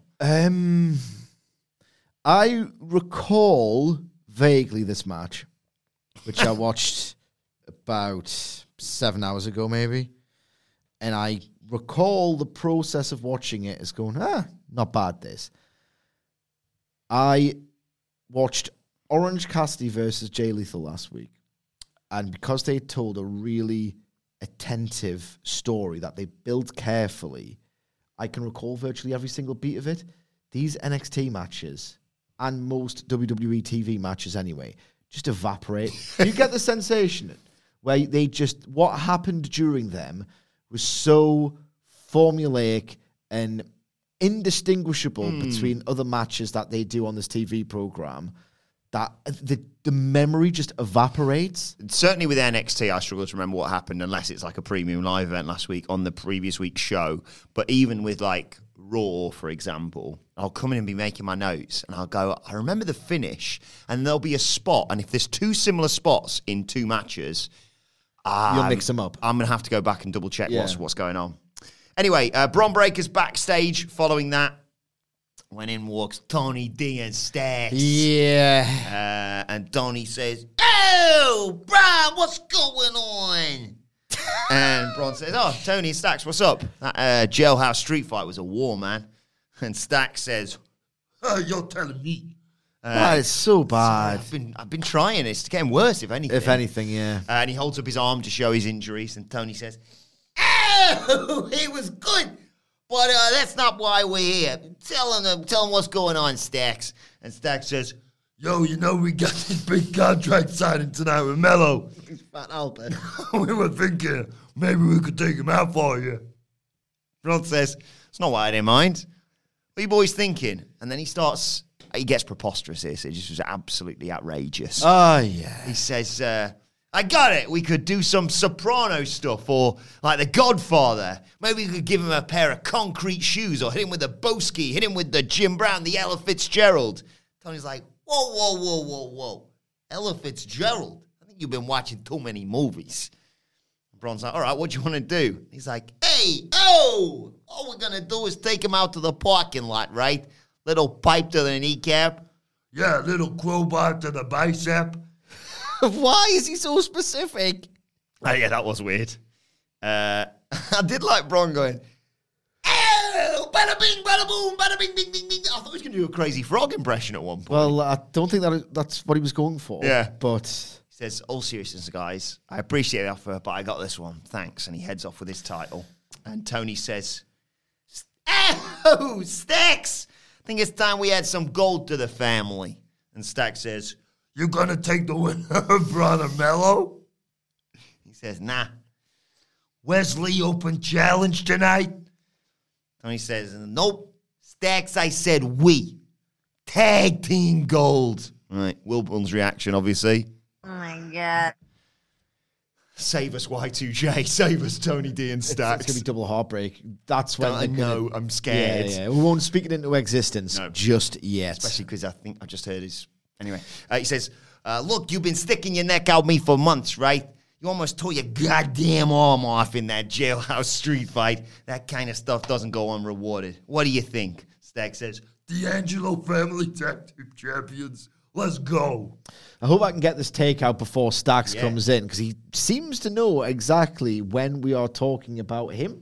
I recall vaguely this match, which I watched about 7 hours ago, maybe. And I recall the process of watching it as going, not bad, this. I watched Orange Cassidy versus Jay Lethal last week. And because they told a really attentive story that they built carefully, I can recall virtually every single beat of it. These NXT matches, and most WWE TV matches anyway, just evaporate. You get the sensation where they just, what happened during them was so formulaic and indistinguishable between other matches that they do on this TV program that the memory just evaporates. Certainly with NXT, I struggle to remember what happened unless it's like a premium live event last week on the previous week's show. But even with like Raw, for example, I'll come in and be making my notes and I'll go, I remember the finish, and there'll be a spot. And if there's two similar spots in two matches, you'll mix them up. I'm going to have to go back and double check what's going on. Anyway, Bron Breakker's backstage following that. When in walks Tony D and Stacks. Yeah. And Tony says, "Oh, Bron, what's going on?" And Bron says, "Oh, Tony and Stacks, what's up? That jailhouse street fight was a war, man." And Stacks says, "Oh, you're telling me." That is so bad. I've been trying. It's getting worse, if anything. If anything, yeah. And he holds up his arm to show his injuries. And Tony says, "Oh, it was good. But that's not why we're here. Tell him what's going on, Stacks." And Stacks says, "Yo, you know we got this big contract signing tonight with Mello." He's Fat Albert. We were thinking maybe we could take him out for you. Bron says, "It's not what I didn't mind. What are you boys thinking?" And then he gets preposterous here, so it just was absolutely outrageous. Oh, yeah. He says, "I got it. We could do some Soprano stuff, or like The Godfather. Maybe we could give him a pair of concrete shoes, or hit him with a Boski, hit him with the Jim Brown, the Ella Fitzgerald." Tony's like, whoa. Ella Fitzgerald? I think you've been watching too many movies. Bron's like, "All right, what do you want to do?" He's like, all we're going to do is take him out to the parking lot, right? Little pipe to the kneecap. Yeah, little crowbar to the bicep. Why is he so specific? Oh, yeah, that was weird. I did like Bron going, "Oh, bada bing, bada boom, bada bing, bing, bing, bing." I thought he was going to do a Crazy Frog impression at one point. Well, I don't think that's what he was going for. Yeah. But he says, "All seriousness, guys, I appreciate the offer, but I got this one. Thanks." And he heads off with his title. And Tony says, "Oh, Stacks, I think it's time we add some gold to the family." And Stacks says, "You gonna take the winner of Bron and Mello?" He says, "Nah. Wesley open challenge tonight?" Tony says, "Nope. Stacks, I said we. Tag team gold." All right, Wilburn's reaction, obviously. Oh my God. Save us, Y2J. Save us, Tony D and Stacks. It's going to be double heartbreak. That's when I know. I'm scared. Yeah. We won't speak it into existence just yet. Especially because I think I just heard his... Anyway, he says, "Look, you've been sticking your neck out me for months, right? You almost tore your goddamn arm off in that jailhouse street fight. That kind of stuff doesn't go unrewarded. What do you think?" Stacks says, "D'Angelo family tag team champions. Let's go." I hope I can get this take out before Stacks comes in, because he seems to know exactly when we are talking about him.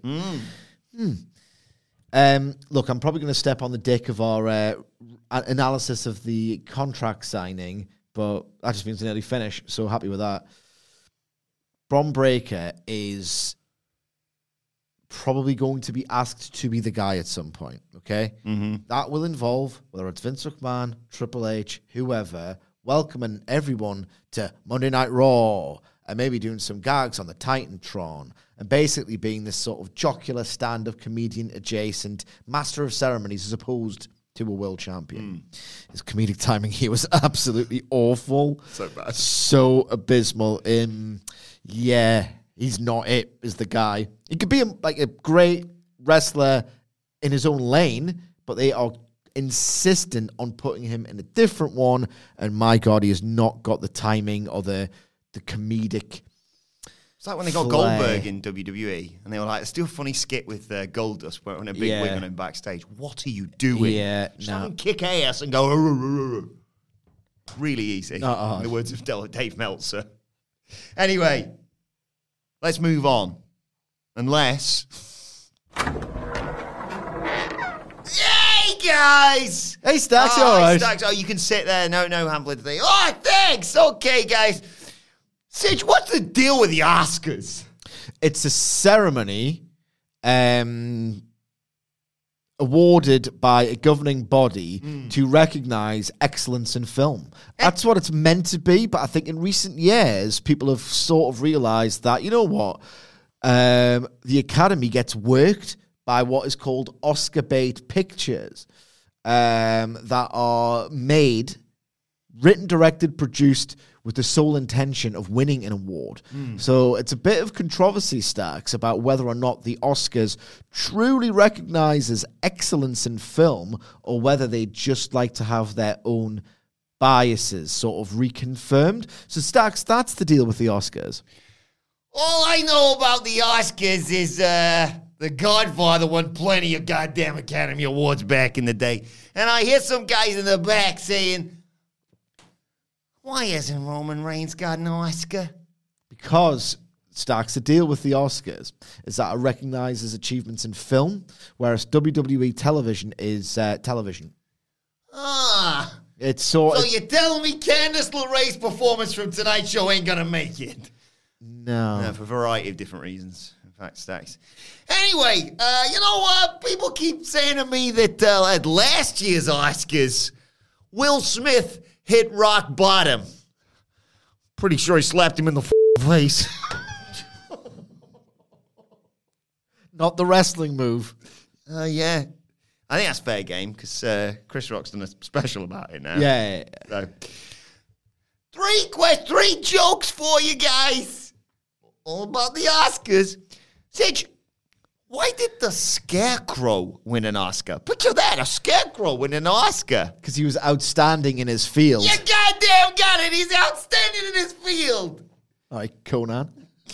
Look, I'm probably going to step on the dick of our analysis of the contract signing, but that just means nearly finish, so happy with that. Bron Breakker is probably going to be asked to be the guy at some point, okay? Mm-hmm. That will involve, whether it's Vince McMahon, Triple H, whoever, welcoming everyone to Monday Night Raw and maybe doing some gags on the Titantron and basically being this sort of jocular stand-up comedian adjacent master of ceremonies as opposed to a world champion. His comedic timing here was absolutely awful. So bad. So abysmal. Yeah, he's not it as the guy. He could be a great wrestler in his own lane, but they are insistent on putting him in a different one, and my God, he has not got the timing or the comedic. It's like when they got Goldberg in WWE, and they were like, "Let's do a funny skit with Goldust, but on a big wig on him backstage." What are you doing? Yeah, just have him kick ass and go. Really easy. In the words of Dave Meltzer. Anyway, let's move on. Unless... Hey, guys! Hey, Stacks, all right? Stacks, you can sit there. No, Hamlet thing. Oh, thanks! Okay, guys. Sitch, what's the deal with the Oscars? It's a ceremony awarded by a governing body to recognize excellence in film. That's what it's meant to be, but I think in recent years, people have sort of realized that, you know what, the Academy gets worked by what is called Oscar bait pictures that are made, written, directed, produced with the sole intention of winning an award. So it's a bit of controversy, Stacks, about whether or not the Oscars truly recognizes excellence in film or whether they just like to have their own biases sort of reconfirmed. So, Stacks, that's the deal with the Oscars. All I know about the Oscars is The Godfather won plenty of goddamn Academy Awards back in the day. And I hear some guys in the back saying, why hasn't Roman Reigns got an Oscar? Because, Stacks, the deal with the Oscars is that it recognizes achievements in film, whereas WWE television is television. It's so you're telling me Candice LeRae's performance from Tonight Show ain't gonna make it? No, for a variety of different reasons. In fact, Stacks. Anyway, you know what? People keep saying to me that at last year's Oscars, Will Smith hit rock bottom. Pretty sure he slapped him in the face. Not the wrestling move. Yeah. I think that's fair game because Chris Rock's done a special about it now. Yeah. So, three jokes for you guys. All about the Oscars. Sidge, why did the Scarecrow win an Oscar? Picture that, a Scarecrow win an Oscar. Because he was outstanding in his field. You goddamn got it. He's outstanding in his field. All right, Conan.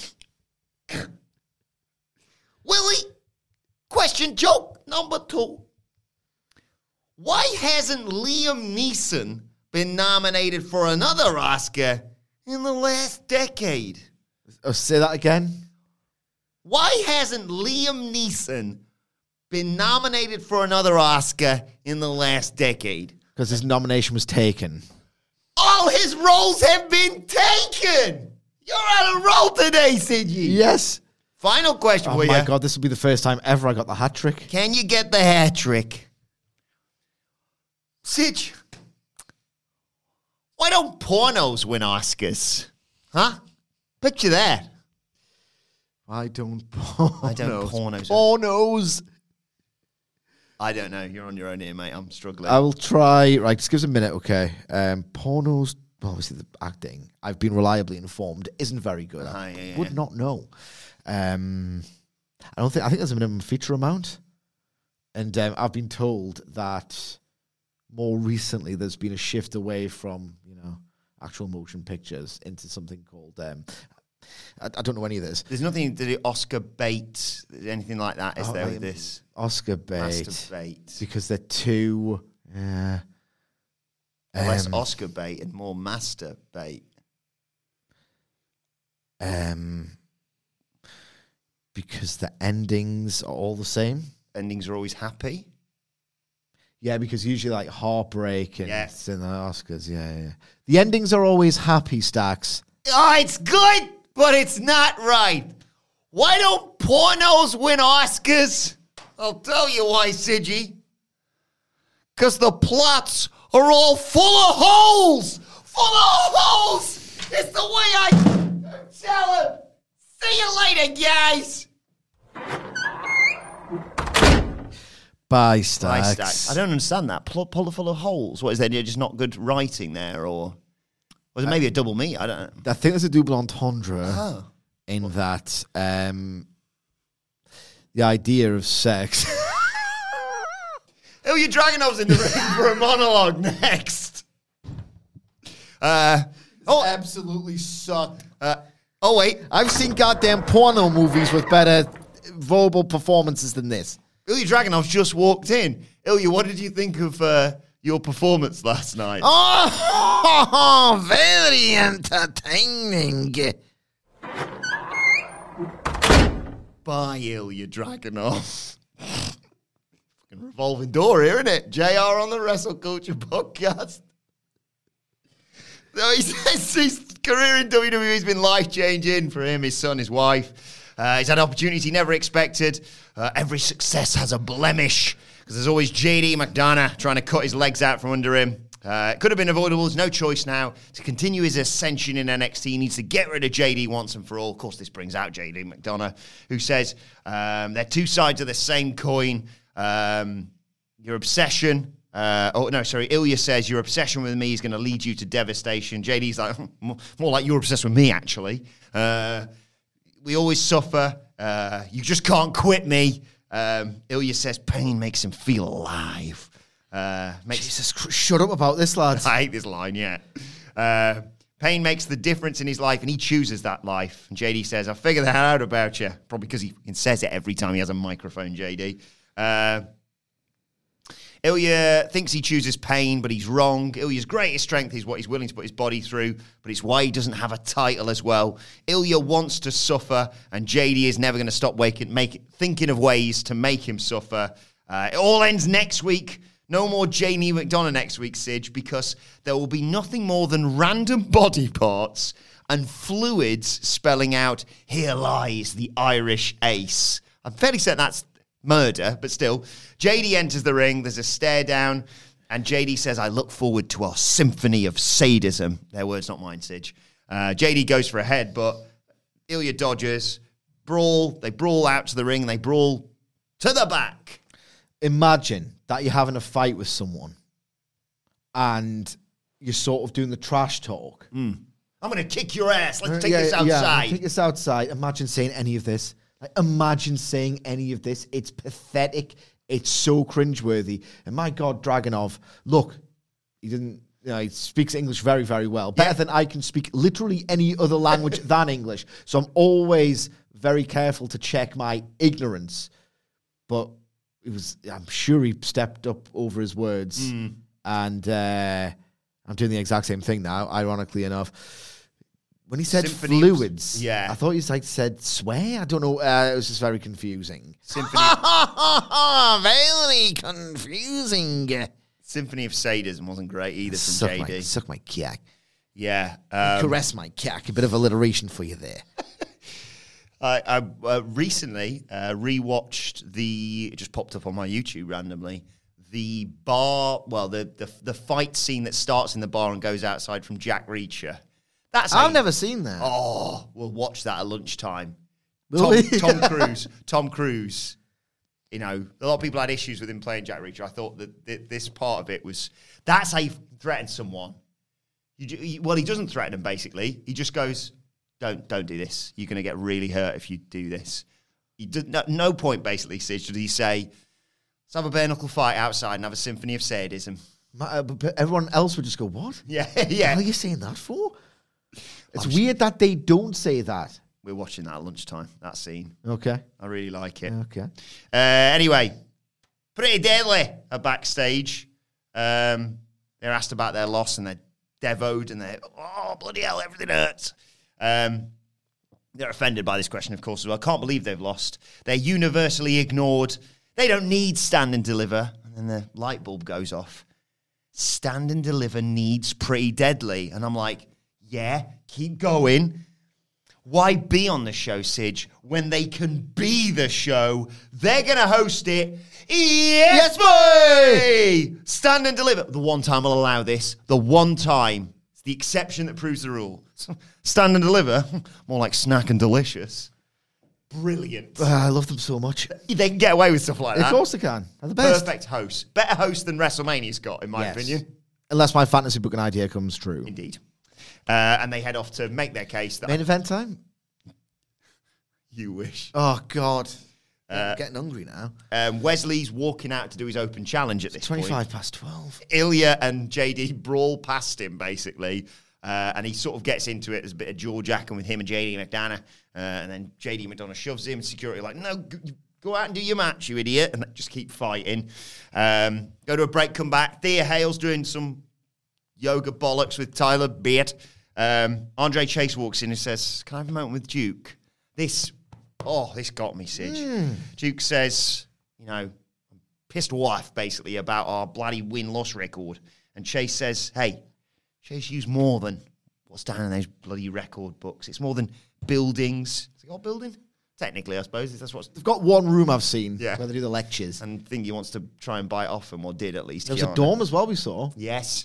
Willie, question joke number 2. Why hasn't Liam Neeson been nominated for another Oscar in the last decade? Oh, say that again. Why hasn't Liam Neeson been nominated for another Oscar in the last decade? Because his nomination was taken. All his roles have been taken. You're on a roll today, Sidney. Yes. Final question for you. Oh my God, this will be the first time ever I got the hat trick. Can you get the hat trick? Sidge, why don't pornos win Oscars? Huh? Picture that. I don't pornos. Pornos. I don't know. You're on your own here, mate. I'm struggling. I will try. Right, just give us a minute, okay? Pornos, obviously the acting, I've been reliably informed, isn't very good. I would not know. I think there's a minimum feature amount. And I've been told that more recently there's been a shift away from, actual motion pictures into something called... I don't know any of this. There's nothing to do Oscar bait, anything like that, is there, with this? Oscar bait. Masturbate. Because they're too... less Oscar bait and more master bait. Because the endings are all the same. Endings are always happy? Yeah, because usually like Heartbreak and yes. in the Oscars, yeah. The endings are always happy, Stacks. Oh, it's good, but it's not right. Why don't pornos win Oscars? I'll tell you why, Sidgy. Because the plots are all full of holes. Full of holes. It's the way I tell him. See you later, guys. Bye, Stacks. I don't understand that. Plot full of holes. What is there? Just not good writing there, or was it maybe a double meet? I don't know. I think there's a double entendre in that. The idea of sex. Oh, you're dragging us in the ring for a monologue next. Absolutely sucked. Oh, wait. I've seen goddamn porno movies with better verbal performances than this. Ilya Dragunov just walked in. Ilya, what did you think of your performance last night? Oh, very entertaining. Bye, Ilya Dragunov. Fucking revolving door here, isn't it? JR on the Wrestle Culture podcast. So he says his career in WWE has been life-changing for him, his son, his wife. He's had opportunities he never expected. Every success has a blemish because there's always JD McDonough trying to cut his legs out from under him. It could have been avoidable. There's no choice now. To continue his ascension in NXT, he needs to get rid of JD once and for all. Of course, this brings out JD McDonough, who says they're two sides of the same coin. Your obsession... Ilya says, your obsession with me is going to lead you to devastation. JD's like, more like you're obsessed with me, actually. We always suffer. You just can't quit me. Ilya says, pain makes him feel alive. Jesus, shut up about this, lads. I hate this line, yeah. Pain makes the difference in his life, and he chooses that life. And JD says, I figured that out about you. Probably because he says it every time he has a microphone, JD. Ilya thinks he chooses pain, but he's wrong. Ilya's greatest strength is what he's willing to put his body through, but it's why he doesn't have a title as well. Ilya wants to suffer, and JD is never going to stop thinking of ways to make him suffer. It all ends next week. No more JD McDonough next week, Sidge, because there will be nothing more than random body parts and fluids spelling out, here lies the Irish ace. I'm fairly certain that's murder, but still. JD enters the ring, there's a stare down, and JD says, I look forward to our symphony of sadism. Their words, not mine, Sidge. JD goes for a head, but Ilya dodges. They brawl out to the ring, and they brawl to the back. Imagine that you're having a fight with someone, and you're sort of doing the trash talk. I'm going to kick your ass. Let's take this outside. Take this outside. Imagine saying any of this. Imagine saying any of this. It's pathetic. It's so cringeworthy. And my God, Dragunov, look, he speaks English very, very well. Better than I can speak literally any other language than English. So I'm always very careful to check my ignorance. But I'm sure he stepped up over his words. And I'm doing the exact same thing now, ironically enough. When he said fluids, I thought he said swear. I don't know. It was just very confusing. Very confusing. Symphony of Sadism wasn't great either from JD. Suck my cack. Yeah. Caress my cack. A bit of alliteration for you there. I recently rewatched it just popped up on my YouTube randomly, the fight scene that starts in the bar and goes outside from Jack Reacher. I've never seen that. Oh, we'll watch that at lunchtime. Really? Tom Cruise. You know, a lot of people had issues with him playing Jack Reacher. I thought that this part of it that's how you threaten someone. He doesn't threaten them, basically. He just goes, don't do this. You're going to get really hurt if you do this. He did no point, basically, Sid, should he say, let's have a bare knuckle fight outside and have a symphony of sadism. But everyone else would just go, what? Yeah. What are you saying that for? It's weird that they don't say that. We're watching that at lunchtime, that scene. Okay. I really like it. Okay. Anyway, Pretty Deadly are backstage. They're asked about their loss, and they're devoed, and they're, oh, bloody hell, everything hurts. They're offended by this question, of course, as well. Can't believe they've lost. They're universally ignored. They don't need Stand and Deliver. And then the light bulb goes off. Stand and Deliver needs Pretty Deadly. And I'm like, yeah, keep going. Why be on the show, Sidge, when they can be the show? They're going to host it. Yes, boy! Stand and Deliver. The one time I'll allow this. The one time. It's the exception that proves the rule. Stand and Deliver. More like Snack and Delicious. Brilliant. I love them so much. They can get away with stuff like that. Of course they can. They're the best. Perfect host. Better host than WrestleMania's got, in my opinion. Unless my fantasy booking idea comes true. Indeed. And they head off to make their case. Main event time? You wish. Oh, God. I'm getting hungry now. Wesley's walking out to do his open challenge at this 25 past 12. Ilya and JD brawl past him, basically. And he sort of gets into it. There's a bit of jaw-jacking with him and JD McDonough. And then JD McDonough shoves him. Security like, no, go out and do your match, you idiot. And just keep fighting. Go to a break, come back. Thea Hale's doing some yoga bollocks with Tyler Bate. Andre Chase walks in and says, can I have a moment with Duke? This got me, Sidge. Duke says, I'm pissed off, basically, about our bloody win-loss record. And Chase says, hey, Chase used more than what's down in those bloody record books. It's more than buildings. Has it got a building? Technically, I suppose. They've got one room I've seen where they do the lectures. And I think he wants to try and buy it off them, or did at least. There was a dorm as well, we saw. Yes.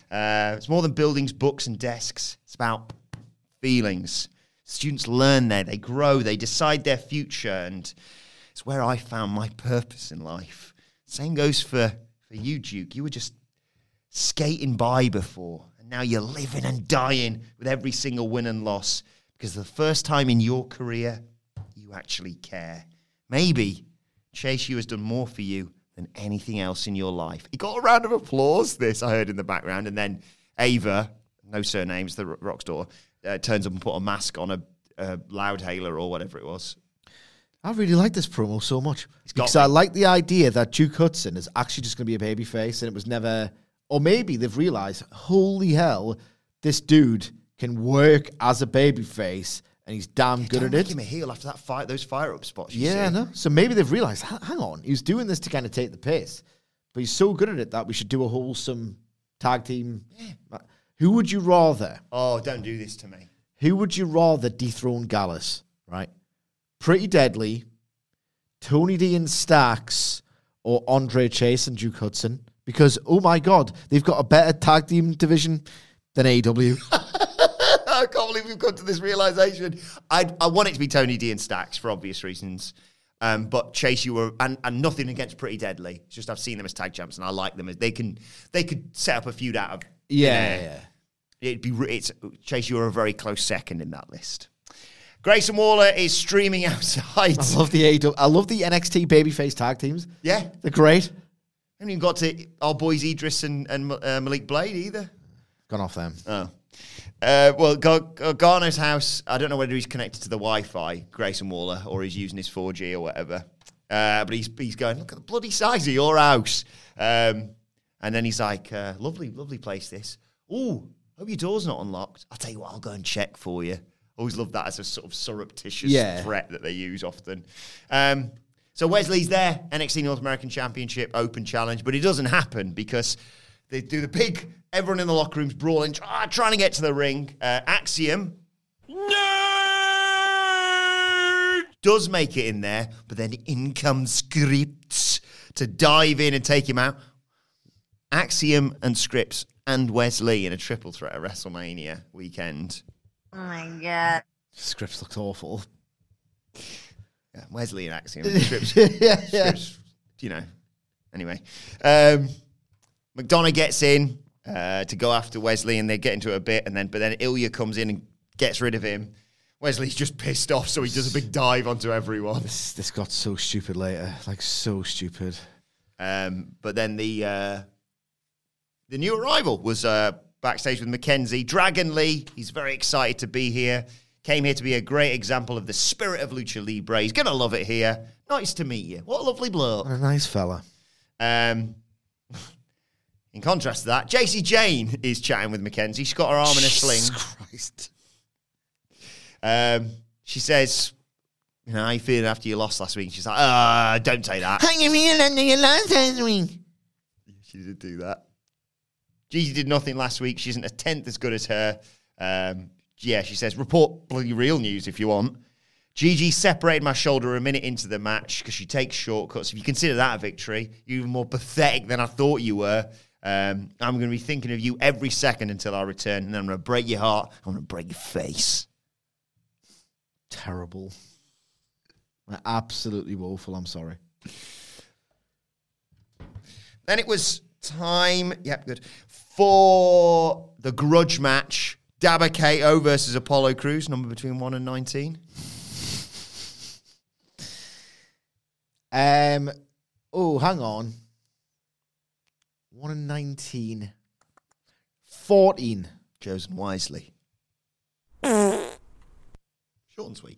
It's more than buildings, books, and desks. It's about feelings. Students learn there, they grow, they decide their future, and it's where I found my purpose in life. Same goes for you, Duke. You were just skating by before, and now you're living and dying with every single win and loss, because the first time in your career, you actually care. Maybe Chase U has done more for you than anything else in your life. He got a round of applause, this I heard in the background, and then Ava, no surnames, the Rock's daughter, turns up and put a mask on a loudhailer or whatever it was. I really like this promo so much. Because I like the idea that Duke Hudson is actually just going to be a babyface, and it was never... Or maybe they've realised, holy hell, this dude can work as a babyface, and he's damn good at it. Make him a heel after that fight, those fire-up spots. Yeah, no. So maybe they've realised, hang on, he was doing this to kind of take the piss, but he's so good at it that we should do a wholesome tag team. Yeah. Who would you rather? Oh, don't do this to me. Who would you rather dethrone Gallus, right? Pretty Deadly, Tony D and Stacks, or Andre Chase and Duke Hudson? Because, oh my God, they've got a better tag team division than AEW. I can't believe we've come to this realization. I want it to be Tony D and Stacks for obvious reasons. But Chase, you were, and nothing against Pretty Deadly. It's just I've seen them as tag champs, and I like them. They could set up a feud out of... Yeah. It's Chase, you were a very close second in that list. Grayson Waller is streaming outside. I love the NXT babyface tag teams. Yeah. They're great. Haven't even got to our boys Idris and Malik Blade either. Gone off them. Oh. Well, Garner's house, I don't know whether he's connected to the Wi-Fi, Grayson Waller, or he's using his 4G or whatever. But he's going, look at the bloody size of your house. And then he's like, lovely place this. Ooh, hope your door's not unlocked. I'll tell you what, I'll go and check for you. Always love that as a sort of surreptitious threat that they use often. So Wesley's there, NXT North American Championship Open Challenge, but it doesn't happen because they do the big, everyone in the locker room's brawling, trying to get to the ring. Axiom does make it in there, but then in comes Scripps to dive in and take him out. Axiom and Scripps and Wesley in a triple threat at WrestleMania weekend. Oh my God. Scripps looks awful. Yeah, Wesley and Axiom. Scripps, you know. Anyway. McDonough gets in to go after Wesley, and they get into it a bit, but then Ilya comes in and gets rid of him. Wesley's just pissed off, so he does a big dive onto everyone. This got so stupid later. Like, so stupid. But then the new arrival was backstage with Mackenzie. Dragon Lee, he's very excited to be here. Came here to be a great example of the spirit of Lucha Libre. He's going to love it here. Nice to meet you. What a lovely bloke. What a nice fella. In contrast to that, JC Jane is chatting with Mackenzie. She's got her arm in a sling. Jesus Christ. She says, how you feeling after you lost last week? She's like, don't say that. How you feeling after you lost last week? She did do that. Gigi did nothing last week. She isn't a tenth as good as her. She says, report bloody real news if you want. Gigi separated my shoulder a minute into the match because she takes shortcuts. If you consider that a victory, you're even more pathetic than I thought you were. I'm going to be thinking of you every second until I return, and then I'm going to break your heart. I'm going to break your face. Terrible. Absolutely woeful. I'm sorry. Then it was time, for the grudge match. Dabba-Kato versus Apollo Crews, number between 1 and 19. Hang on. 1 and 19. 14. Chosen wisely. Short and sweet.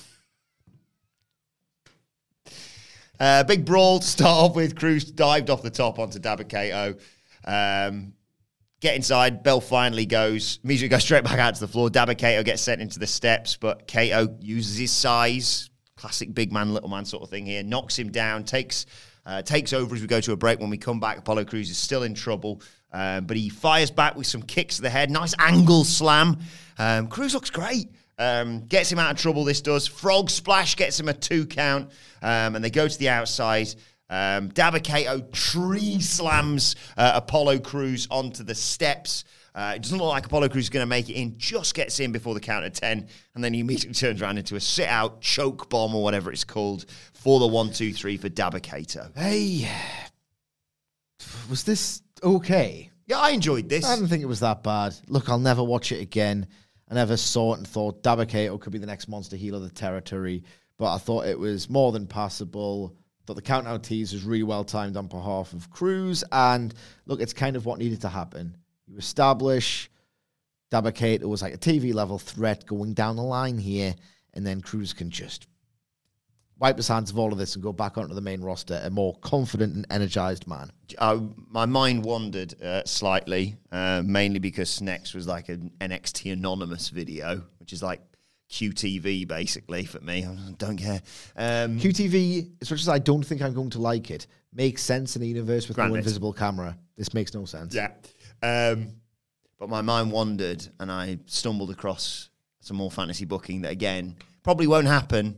Big brawl to start off with. Crews dived off the top onto Dabba-Kato. Get inside. Bell finally goes. Immediately goes straight back out to the floor. Dabba-Kato gets sent into the steps, but Kato uses his size. Classic big man, little man sort of thing here. Knocks him down. Takes over as we go to a break. When we come back, Apollo Crews is still in trouble. But he fires back with some kicks to the head. Nice angle slam. Crews looks great. Gets him out of trouble, this does. Frog splash gets him a 2 count. And they go to the outside. Dabba-Kato tree slams Apollo Crews onto the steps. It doesn't look like Apollo Crews is going to make it in, just gets in before the count of 10, and then he immediately turns around into a sit-out choke bomb or whatever it's called for the 1-2-3 for Dabba-Kato. Hey, was this okay? Yeah, I enjoyed this. I didn't think it was that bad. Look, I'll never watch it again. I never saw it and thought Dabba-Kato could be the next monster heel of the territory, but I thought it was more than passable. Thought the count-out tease was really well timed on behalf of Crews, and look, it's kind of what needed to happen. You establish Dabba-Kato was like a TV-level threat going down the line here, and then Crews can just wipe his hands of all of this and go back onto the main roster, a more confident and energized man. My mind wandered slightly, mainly because next was like an NXT Anonymous video, which is like QTV, basically, for me. I don't care. QTV, as much as I don't think I'm going to like it, makes sense in a universe with no invisible camera. This makes no sense. Yeah. But my mind wandered, and I stumbled across some more fantasy booking that, again, probably won't happen.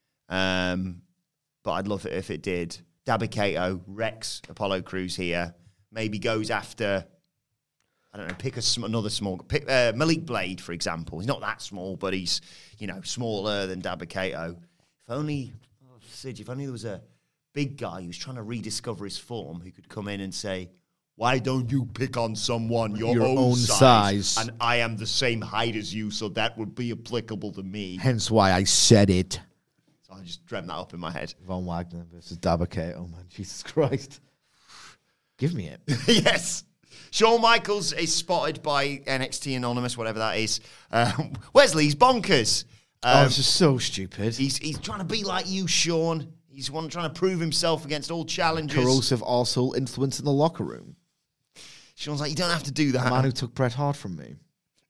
But I'd love it if it did. Dabba-Kato wrecks Apollo Crews here. Maybe goes after, I don't know, pick another small... Pick Malik Blade, for example. He's not that small, but he's, smaller than Dabba-Kato. Sid, if only there was a big guy who's trying to rediscover his form who could come in and say, why don't you pick on someone your own size? And I am the same height as you, so that would be applicable to me. Hence why I said it. So I just dreamt that up in my head. Von Wagner versus Dabba-Kato. Oh, man, Jesus Christ. Give me it. Yes. Shawn Michaels is spotted by NXT Anonymous, whatever that is. Wesley's bonkers. This is so stupid. He's trying to be like you, Shawn. He's trying to prove himself against all challenges. Corrosive arsehole influence in the locker room. Shawn's like, you don't have to do that. The man who took Bret Hart from me.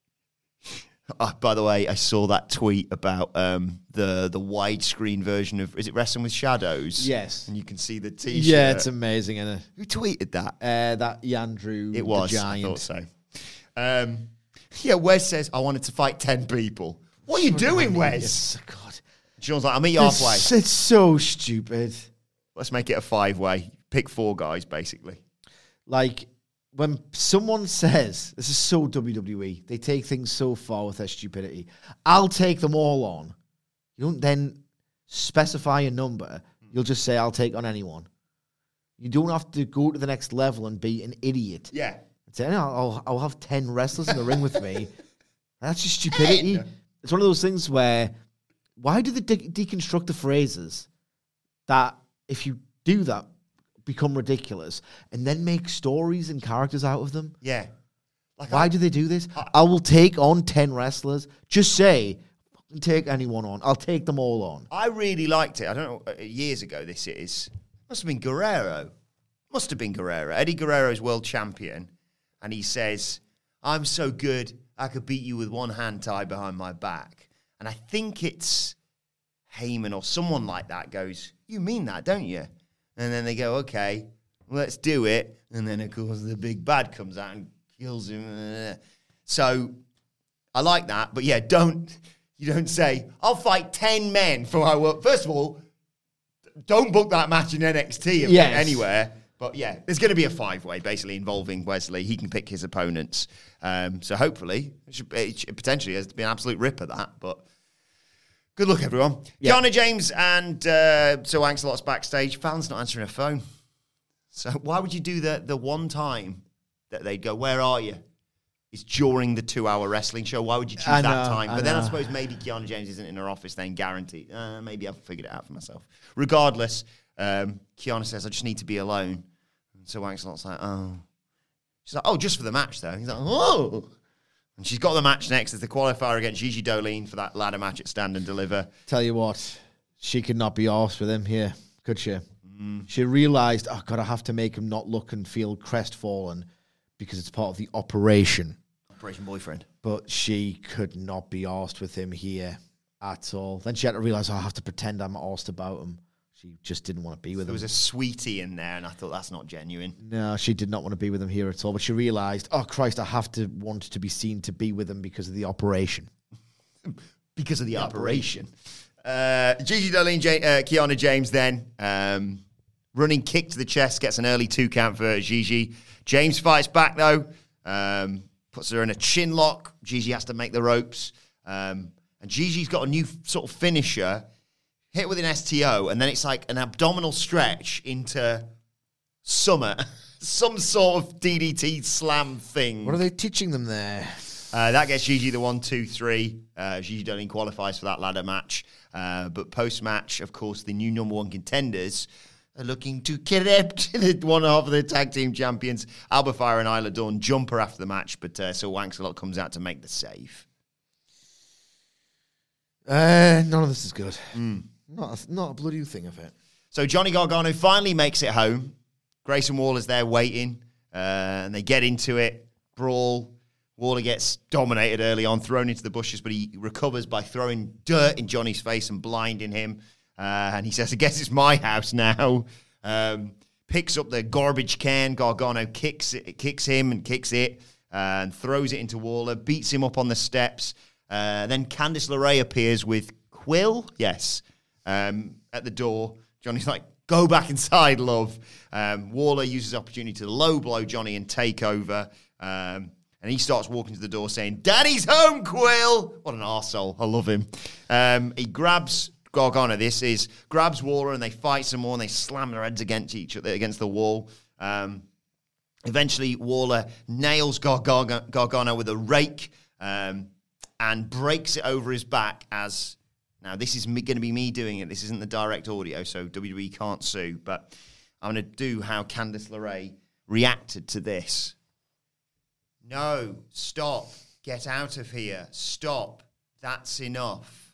By the way, I saw that tweet about the widescreen version of, is it Wrestling with Shadows? Yes. And you can see the T-shirt. Yeah, it's amazing, isn't it? Who tweeted that? That Yandrew, it was, the Giant. I thought so. Wes says, I wanted to fight 10 people. What are you doing, Wes? God. Sean's like, I'll meet you halfway. It's so stupid. Let's make it a 5-way. Pick 4 guys, basically. Like, when someone says, this is so WWE, they take things so far with their stupidity. I'll take them all on. You don't then specify a number. You'll just say, I'll take on anyone. You don't have to go to the next level and be an idiot. Yeah. And say, I'll have 10 wrestlers in the ring with me. That's just stupidity. It's one of those things where, why do they deconstruct the phrases that, if you do that, become ridiculous and then make stories and characters out of them? Yeah. Why do they do this? I will take on 10 wrestlers. Just say, take anyone on. I'll take them all on. I really liked it. I don't know, years ago this is. Must have been Guerrero. Eddie Guerrero's world champion. And he says, I'm so good, I could beat you with one hand tied behind my back. And I think it's Heyman or someone like that goes, you mean that, don't you? And then they go, okay, let's do it. And then, of course, the big bad comes out and kills him. So I like that. But, yeah, you don't say, I'll fight 10 men for my work. First of all, don't book that match in NXT anywhere. But, yeah, there's going to be a 5-way, basically, involving Wesley. He can pick his opponents. So, hopefully, it potentially has to be an absolute ripper, that. But good luck, everyone. Yeah. Kiana James and Sir Lancelot's backstage. Fallon's not answering her phone. So why would you do the one time that they'd go, where are you? It's during the 2-hour wrestling show. Why would you choose that time? But then I suppose maybe Kiana James isn't in her office then, guaranteed. Maybe I've figured it out for myself. Regardless, Kiana says, I just need to be alone. And Sir Lancelot's like, oh. She's like, oh, just for the match, though. He's like, oh. And she's got the match next as the qualifier against Gigi Dolin for that ladder match at Stand and Deliver. Tell you what, she could not be arsed with him here, could she? She realised, oh, God, I have to make him not look and feel crestfallen because it's part of the operation. Operation Boyfriend. But she could not be arsed with him here at all. Then she had to realise, I have to pretend I'm arsed about him. She just didn't want to be with him. There was a sweetie in there, and I thought, that's not genuine. No, she did not want to be with him here at all. But she realised, oh, Christ, I have to want to be seen to be with him because of the operation. Because of the operation. Gigi Dolin, Kiana James then. running kick to the chest, gets an early 2 count for Gigi. James fights back, though. Puts her in a chin lock. Gigi has to make the ropes. And Gigi's got a new sort of finisher, hit with an STO, and then it's like an abdominal stretch into some sort of DDT slam thing. What are they teaching them there? That gets Gigi the 1, 2, 3. Gigi Dolan qualifies for that ladder match. But post-match, of course, the new number 1 contenders are looking to corrupt the one half of the tag team champions. Alba Fire and Isla Dawn jumper after the match, but so Wanxalot comes out to make the save. None of this is good. Not a bloody thing of it. So Johnny Gargano finally makes it home. Grayson Waller's there waiting, and they get into it. Brawl. Waller gets dominated early on, thrown into the bushes, but he recovers by throwing dirt in Johnny's face and blinding him. And he says, I guess it's my house now. Picks up the garbage can. Gargano kicks him and kicks it and throws it into Waller, beats him up on the steps. Then Candice LeRae appears with Quill, at the door. Johnny's like, go back inside, love. Waller uses opportunity to low blow Johnny and take over. And he starts walking to the door saying, Daddy's home, Quill! What an arsehole. I love him. He grabs Gargano. Grabs Waller and they fight some more and they slam their heads against each other, against the wall. Eventually, Waller nails Gargano with a rake and breaks it over his back as... Now, this is going to be me doing it. This isn't the direct audio, so WWE can't sue. But I'm going to do how Candice LeRae reacted to this. No, stop. Get out of here. Stop. That's enough.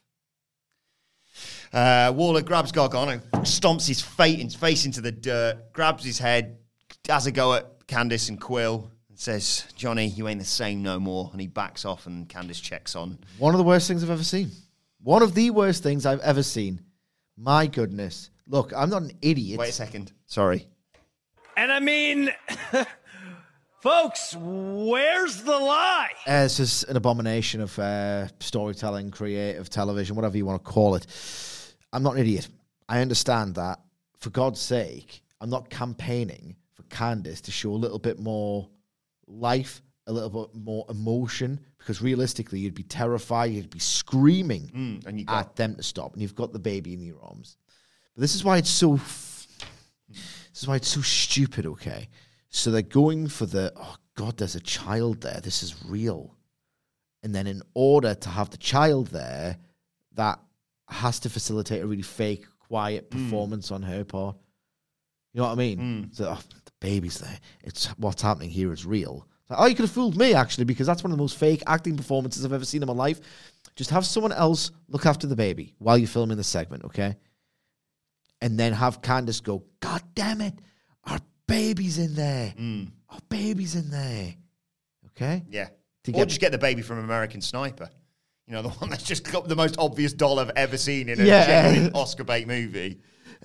Waller grabs Gargano, stomps his face into the dirt, grabs his head, has a go at Candice and Quill, and says, Johnny, you ain't the same no more. And he backs off and Candice checks on. One of the worst things I've ever seen. One of the worst things I've ever seen. My goodness. Look, I'm not an idiot. Wait a second. Sorry. And I mean... Folks, where's the lie? It's just an abomination of storytelling, creative television, whatever you want to call it. I'm not an idiot. I understand that. For God's sake, I'm not campaigning for Candice to show a little bit more life, a little bit more emotion, because realistically, you'd be terrified, you'd be screaming at them to stop, and you've got the baby in your arms. But this is why it's so stupid, okay? So they're going for oh God, there's a child there. This is real. And then in order to have the child there, that has to facilitate a really fake, quiet performance on her part. You know what I mean? So the baby's there. It's what's happening here is real. Like, you could have fooled me, actually, because that's one of the most fake acting performances I've ever seen in my life. Just have someone else look after the baby while you're filming the segment, okay? And then have Candice go, God damn it, our baby's in there. Our baby's in there. Okay? Yeah. Just get the baby from American Sniper. You know, the one that's just got the most obvious doll I've ever seen in a genuine Oscar bait movie.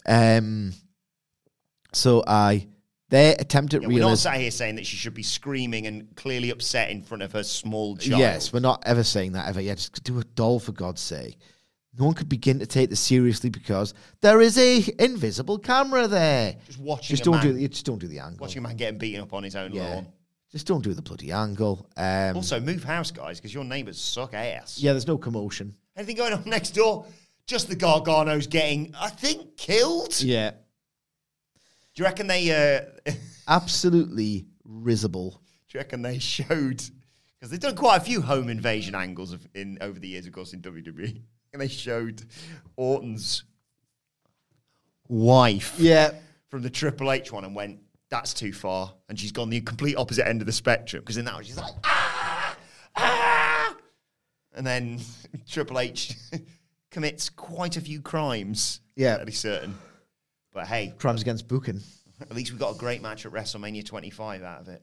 Their attempt at realism... We're not sat here saying that she should be screaming and clearly upset in front of her small child. Yes, we're not ever saying that ever. Yeah, just do a doll for God's sake. No one could begin to take this seriously because there is a invisible camera there. Just don't do the angle. Watching a man getting beaten up on his own lawn. Just don't do the bloody angle. Also, move house, guys, because your neighbours suck ass. Yeah, there's no commotion. Anything going on next door? Just the Garganos getting, I think, killed? Yeah. Do you reckon they... Absolutely risible. Do you reckon they showed... Because they've done quite a few home invasion angles over the years, of course, in WWE. And they showed Orton's wife from the Triple H one and went, that's too far. And she's gone the complete opposite end of the spectrum. Because in that one, she's like, ah! And then Triple H commits quite a few crimes. Yeah. Fairly certain. But hey. Crimes against booking. At least we got a great match at WrestleMania 25 out of it.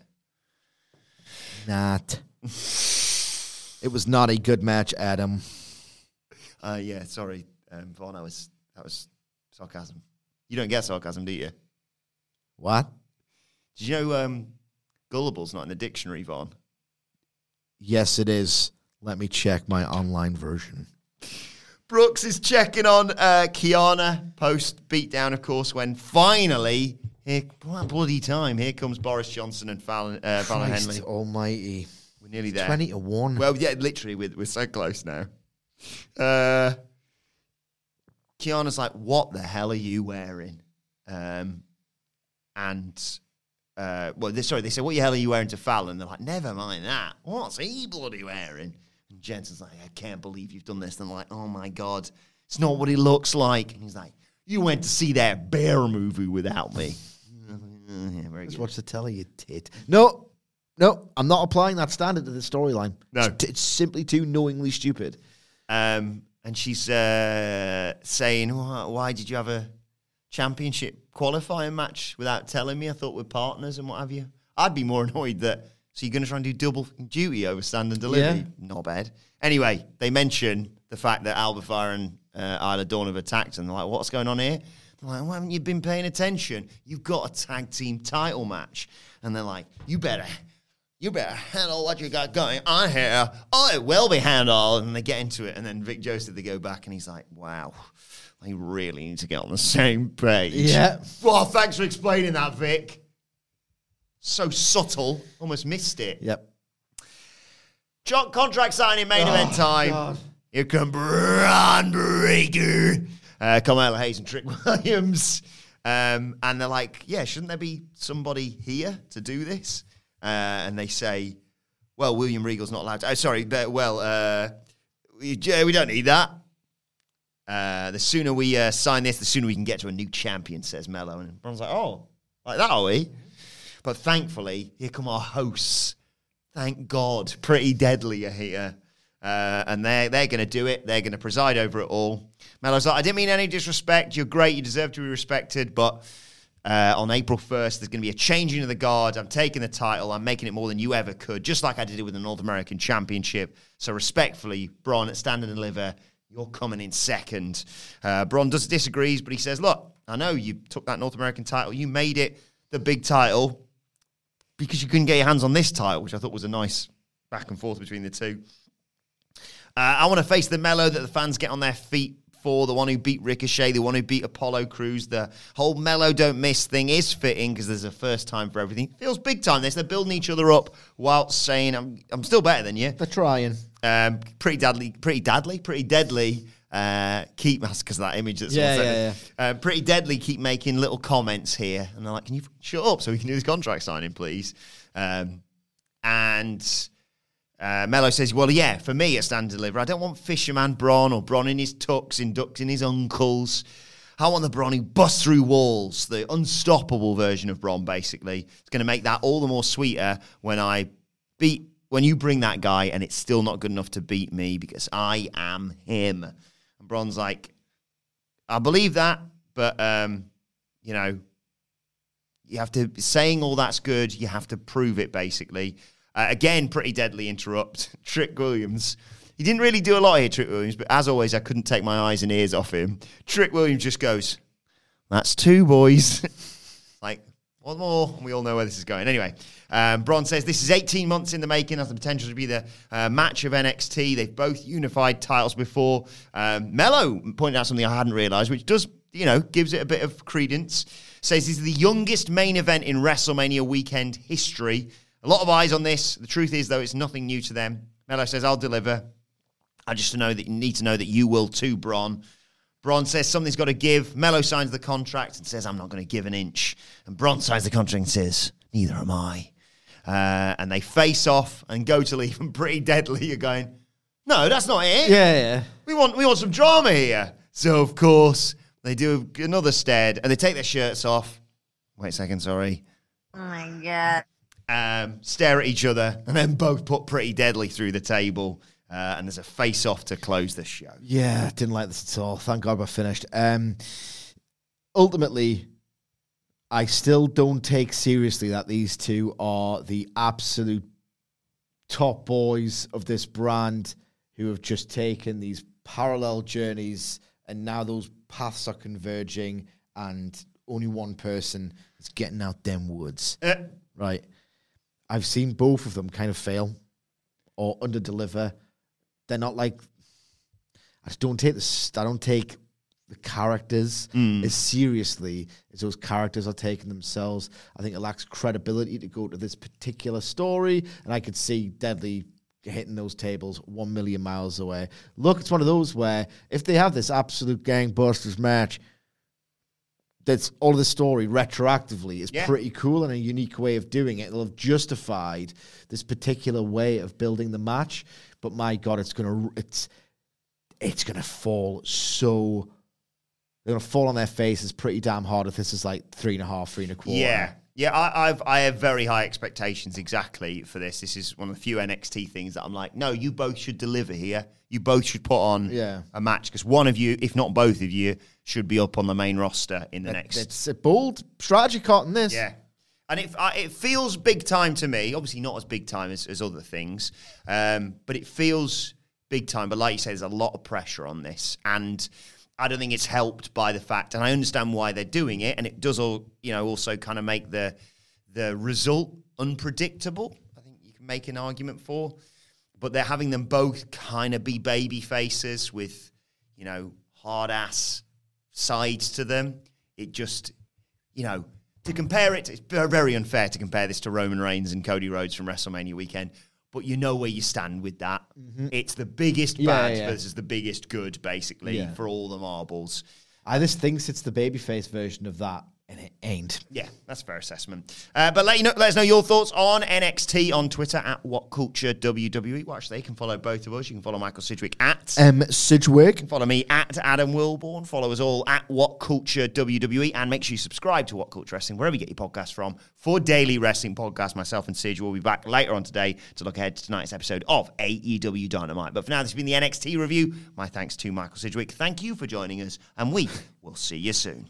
Not. It was not a good match, Adam. Sorry, Vaughn, that was sarcasm. You don't get sarcasm, do you? What? Did you know gullible's not in the dictionary, Yes, it is. Let me check my online version. Brooks is checking on Kiana post beatdown, of course, when finally, bloody time, here comes Boris Johnson and Fallon Henley. Almighty. We're nearly there. 20-1. Well, yeah, literally, we're so close now. Kiana's like, what the hell are you wearing? They say, what the hell are you wearing to Fallon? They're like, never mind that. What's he bloody wearing? And Jensen's like, I can't believe you've done this. And they're like, oh my God, it's not what he looks like. And he's like, you went to see that Bear movie without me. Yeah, very Let's good. watch the telly, you tit. No, I'm not applying that standard to the storyline. No. It's simply too knowingly stupid. And she's saying, why did you have a championship qualifying match without telling me? I thought we're partners and what have you. I'd be more annoyed that, so you're going to try and do double duty over stand and delivery? Yeah. Not bad. Anyway, they mention the fact that Alba Fire and Isla Dawn have attacked, and they're like, what's going on here? They're like, why haven't you been paying attention? You've got a tag team title match. And they're like, you better handle what you got going on here. Oh, it will be handled. And they get into it, and then Vic Joseph, they go back, and he's like, wow, I really need to get on the same page. Yeah. Well, thanks for explaining that, Vic. So subtle, almost missed it. Yep. Contract signing main event time. God. Here come Braun Breaker, Carmelo Hayes and Trick Williams. And they're like, yeah, shouldn't there be somebody here to do this? And they say, well, William Regal's not allowed to. We don't need that. The sooner we sign this, the sooner we can get to a new champion, says Mello. And Braun's like, oh, like that, are we? But thankfully, here come our hosts. Thank God. Pretty Deadly are here. And they're going to do it. They're going to preside over it all. Mello's like, I didn't mean any disrespect. You're great. You deserve to be respected. But on April 1st, there's going to be a changing of the guard. I'm taking the title. I'm making it more than you ever could, just like I did it with the North American Championship. So respectfully, Braun at Stand and Deliver, you're coming in second. Braun disagrees, but he says, look, I know you took that North American title. You made it the big title because you couldn't get your hands on this title, which I thought was a nice back and forth between the two. I want to face the Mello that the fans get on their feet for, the one who beat Ricochet, the one who beat Apollo Crews. The whole Mello don't miss thing is fitting because there's a first time for everything. Feels big time. They're building each other up while saying, I'm still better than you. They're trying. Pretty deadly. Keep, because of that image that's Pretty Deadly keep making little comments here. And they're like, can you shut up so we can do this contract signing, please? Mello says, well, yeah, for me at Stand and Deliver, I don't want Fisherman Braun or Braun in his tux, inducting his uncles. I want the Braun who busts through walls, the unstoppable version of Braun, basically. It's going to make that all the more sweeter when you bring that guy and it's still not good enough to beat me because I am him. And Braun's like, I believe that, but, you have to, saying all that's good, you have to prove it, basically. Again, Pretty Deadly interrupt. Trick Williams. He didn't really do a lot here, Trick Williams, but as always, I couldn't take my eyes and ears off him. Trick Williams just goes, that's two, boys. Like, one more, and we all know where this is going. Anyway, Braun says this is 18 months in the making, has the potential to be the match of NXT. They've both unified titles before. Mello pointed out something I hadn't realised, which does, gives it a bit of credence. Says this is the youngest main event in WrestleMania weekend history. A lot of eyes on this. The truth is, though, it's nothing new to them. Mello says, I'll deliver. I just need to know that you will too, Braun. Braun says something's got to give. Mello signs the contract and says, I'm not going to give an inch. And Braun signs the contract and says, neither am I. And they face off and go to leave. And Pretty Deadly are going, no, that's not it. Yeah. We want some drama here. So, of course, they do another stare and they take their shirts off. Wait a second, sorry. Oh, my God. Stare at each other, and then both put Pretty Deadly through the table, and there's a face-off to close the show. Yeah, didn't like this at all. Thank God we're finished. Ultimately, I still don't take seriously that these two are the absolute top boys of this brand who have just taken these parallel journeys, and now those paths are converging, and only one person is getting out them woods. Right. I've seen both of them kind of fail or under-deliver. They're not like... I just don't take I don't take the characters as seriously as those characters are taking themselves. I think it lacks credibility to go to this particular story, and I could see Deadly hitting those tables 1 million miles away. Look, it's one of those where if they have this absolute gangbusters match, that's all of the story retroactively is pretty cool and a unique way of doing it. It'll have justified this particular way of building the match, but my God, it's gonna fall so. They're going to fall on their faces pretty damn hard if this is like 3.5, 3.25. Yeah, I have very high expectations exactly for this. This is one of the few NXT things that I'm like, no, you both should deliver here. You both should put on a match because one of you, if not both of you, should be up on the main roster in the next. It's a bold strategy caught in this. Yeah. And it feels big time to me. Obviously not as big time as other things, but it feels big time. But like you say, there's a lot of pressure on this. And I don't think it's helped by the fact, and I understand why they're doing it, and it does also kind of make the result unpredictable. I think you can make an argument for, but they're having them both kind of be baby faces with, hard ass sides to them. It just, to compare it, it's very unfair to compare this to Roman Reigns and Cody Rhodes from WrestleMania weekend. But you know where you stand with that. Mm-hmm. It's the biggest bad versus the biggest good, basically, for all the marbles. I just think it's the babyface version of that, and it ain't. Yeah, that's a fair assessment. But let us know your thoughts on NXT on Twitter at WhatCultureWWE. Well, actually, you can follow both of us. You can follow Michael Sidgwick at Sidgwick. You can follow me at Adam Wilborn. Follow us all at WhatCultureWWE. And make sure you subscribe to What Culture Wrestling, wherever you get your podcasts from, for daily wrestling podcasts. Myself and Sidge will be back later on today to look ahead to tonight's episode of AEW Dynamite. But for now, this has been the NXT review. My thanks to Michael Sidgwick. Thank you for joining us, and we will see you soon.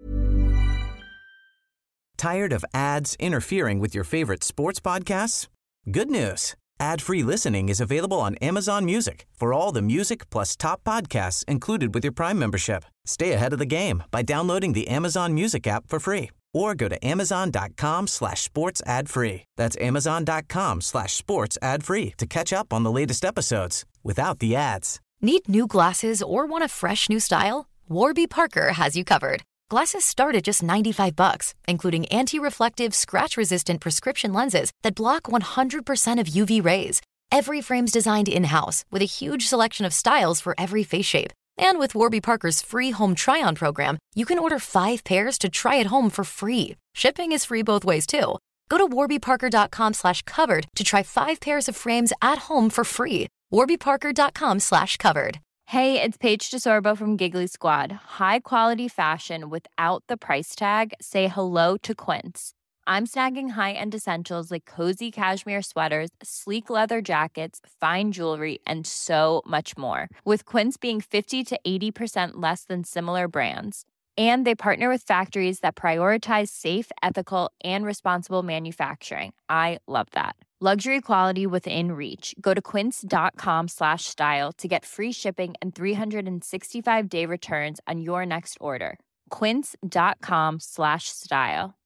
Tired of ads interfering with your favorite sports podcasts? Good news. Ad-free listening is available on Amazon Music for all the music plus top podcasts included with your Prime membership. Stay ahead of the game by downloading the Amazon Music app for free or go to amazon.com/sports ad free. That's amazon.com/sports ad free to catch up on the latest episodes without the ads. Need new glasses or want a fresh new style? Warby Parker has you covered. Glasses start at just $95, including anti-reflective, scratch-resistant prescription lenses that block 100% of UV rays. Every frame's designed in-house with a huge selection of styles for every face shape. And with Warby Parker's free home try-on program, you can order 5 pairs to try at home for free. Shipping is free both ways, too. Go to warbyparker.com/covered to try 5 pairs of frames at home for free. warbyparker.com/covered. Hey, it's Paige DeSorbo from Giggly Squad. High quality fashion without the price tag. Say hello to Quince. I'm snagging high-end essentials like cozy cashmere sweaters, sleek leather jackets, fine jewelry, and so much more. With Quince being 50 to 80% less than similar brands. And they partner with factories that prioritize safe, ethical, and responsible manufacturing. I love that. Luxury quality within reach. Go to quince.com/style to get free shipping and 365-day returns on your next order. Quince.com/style.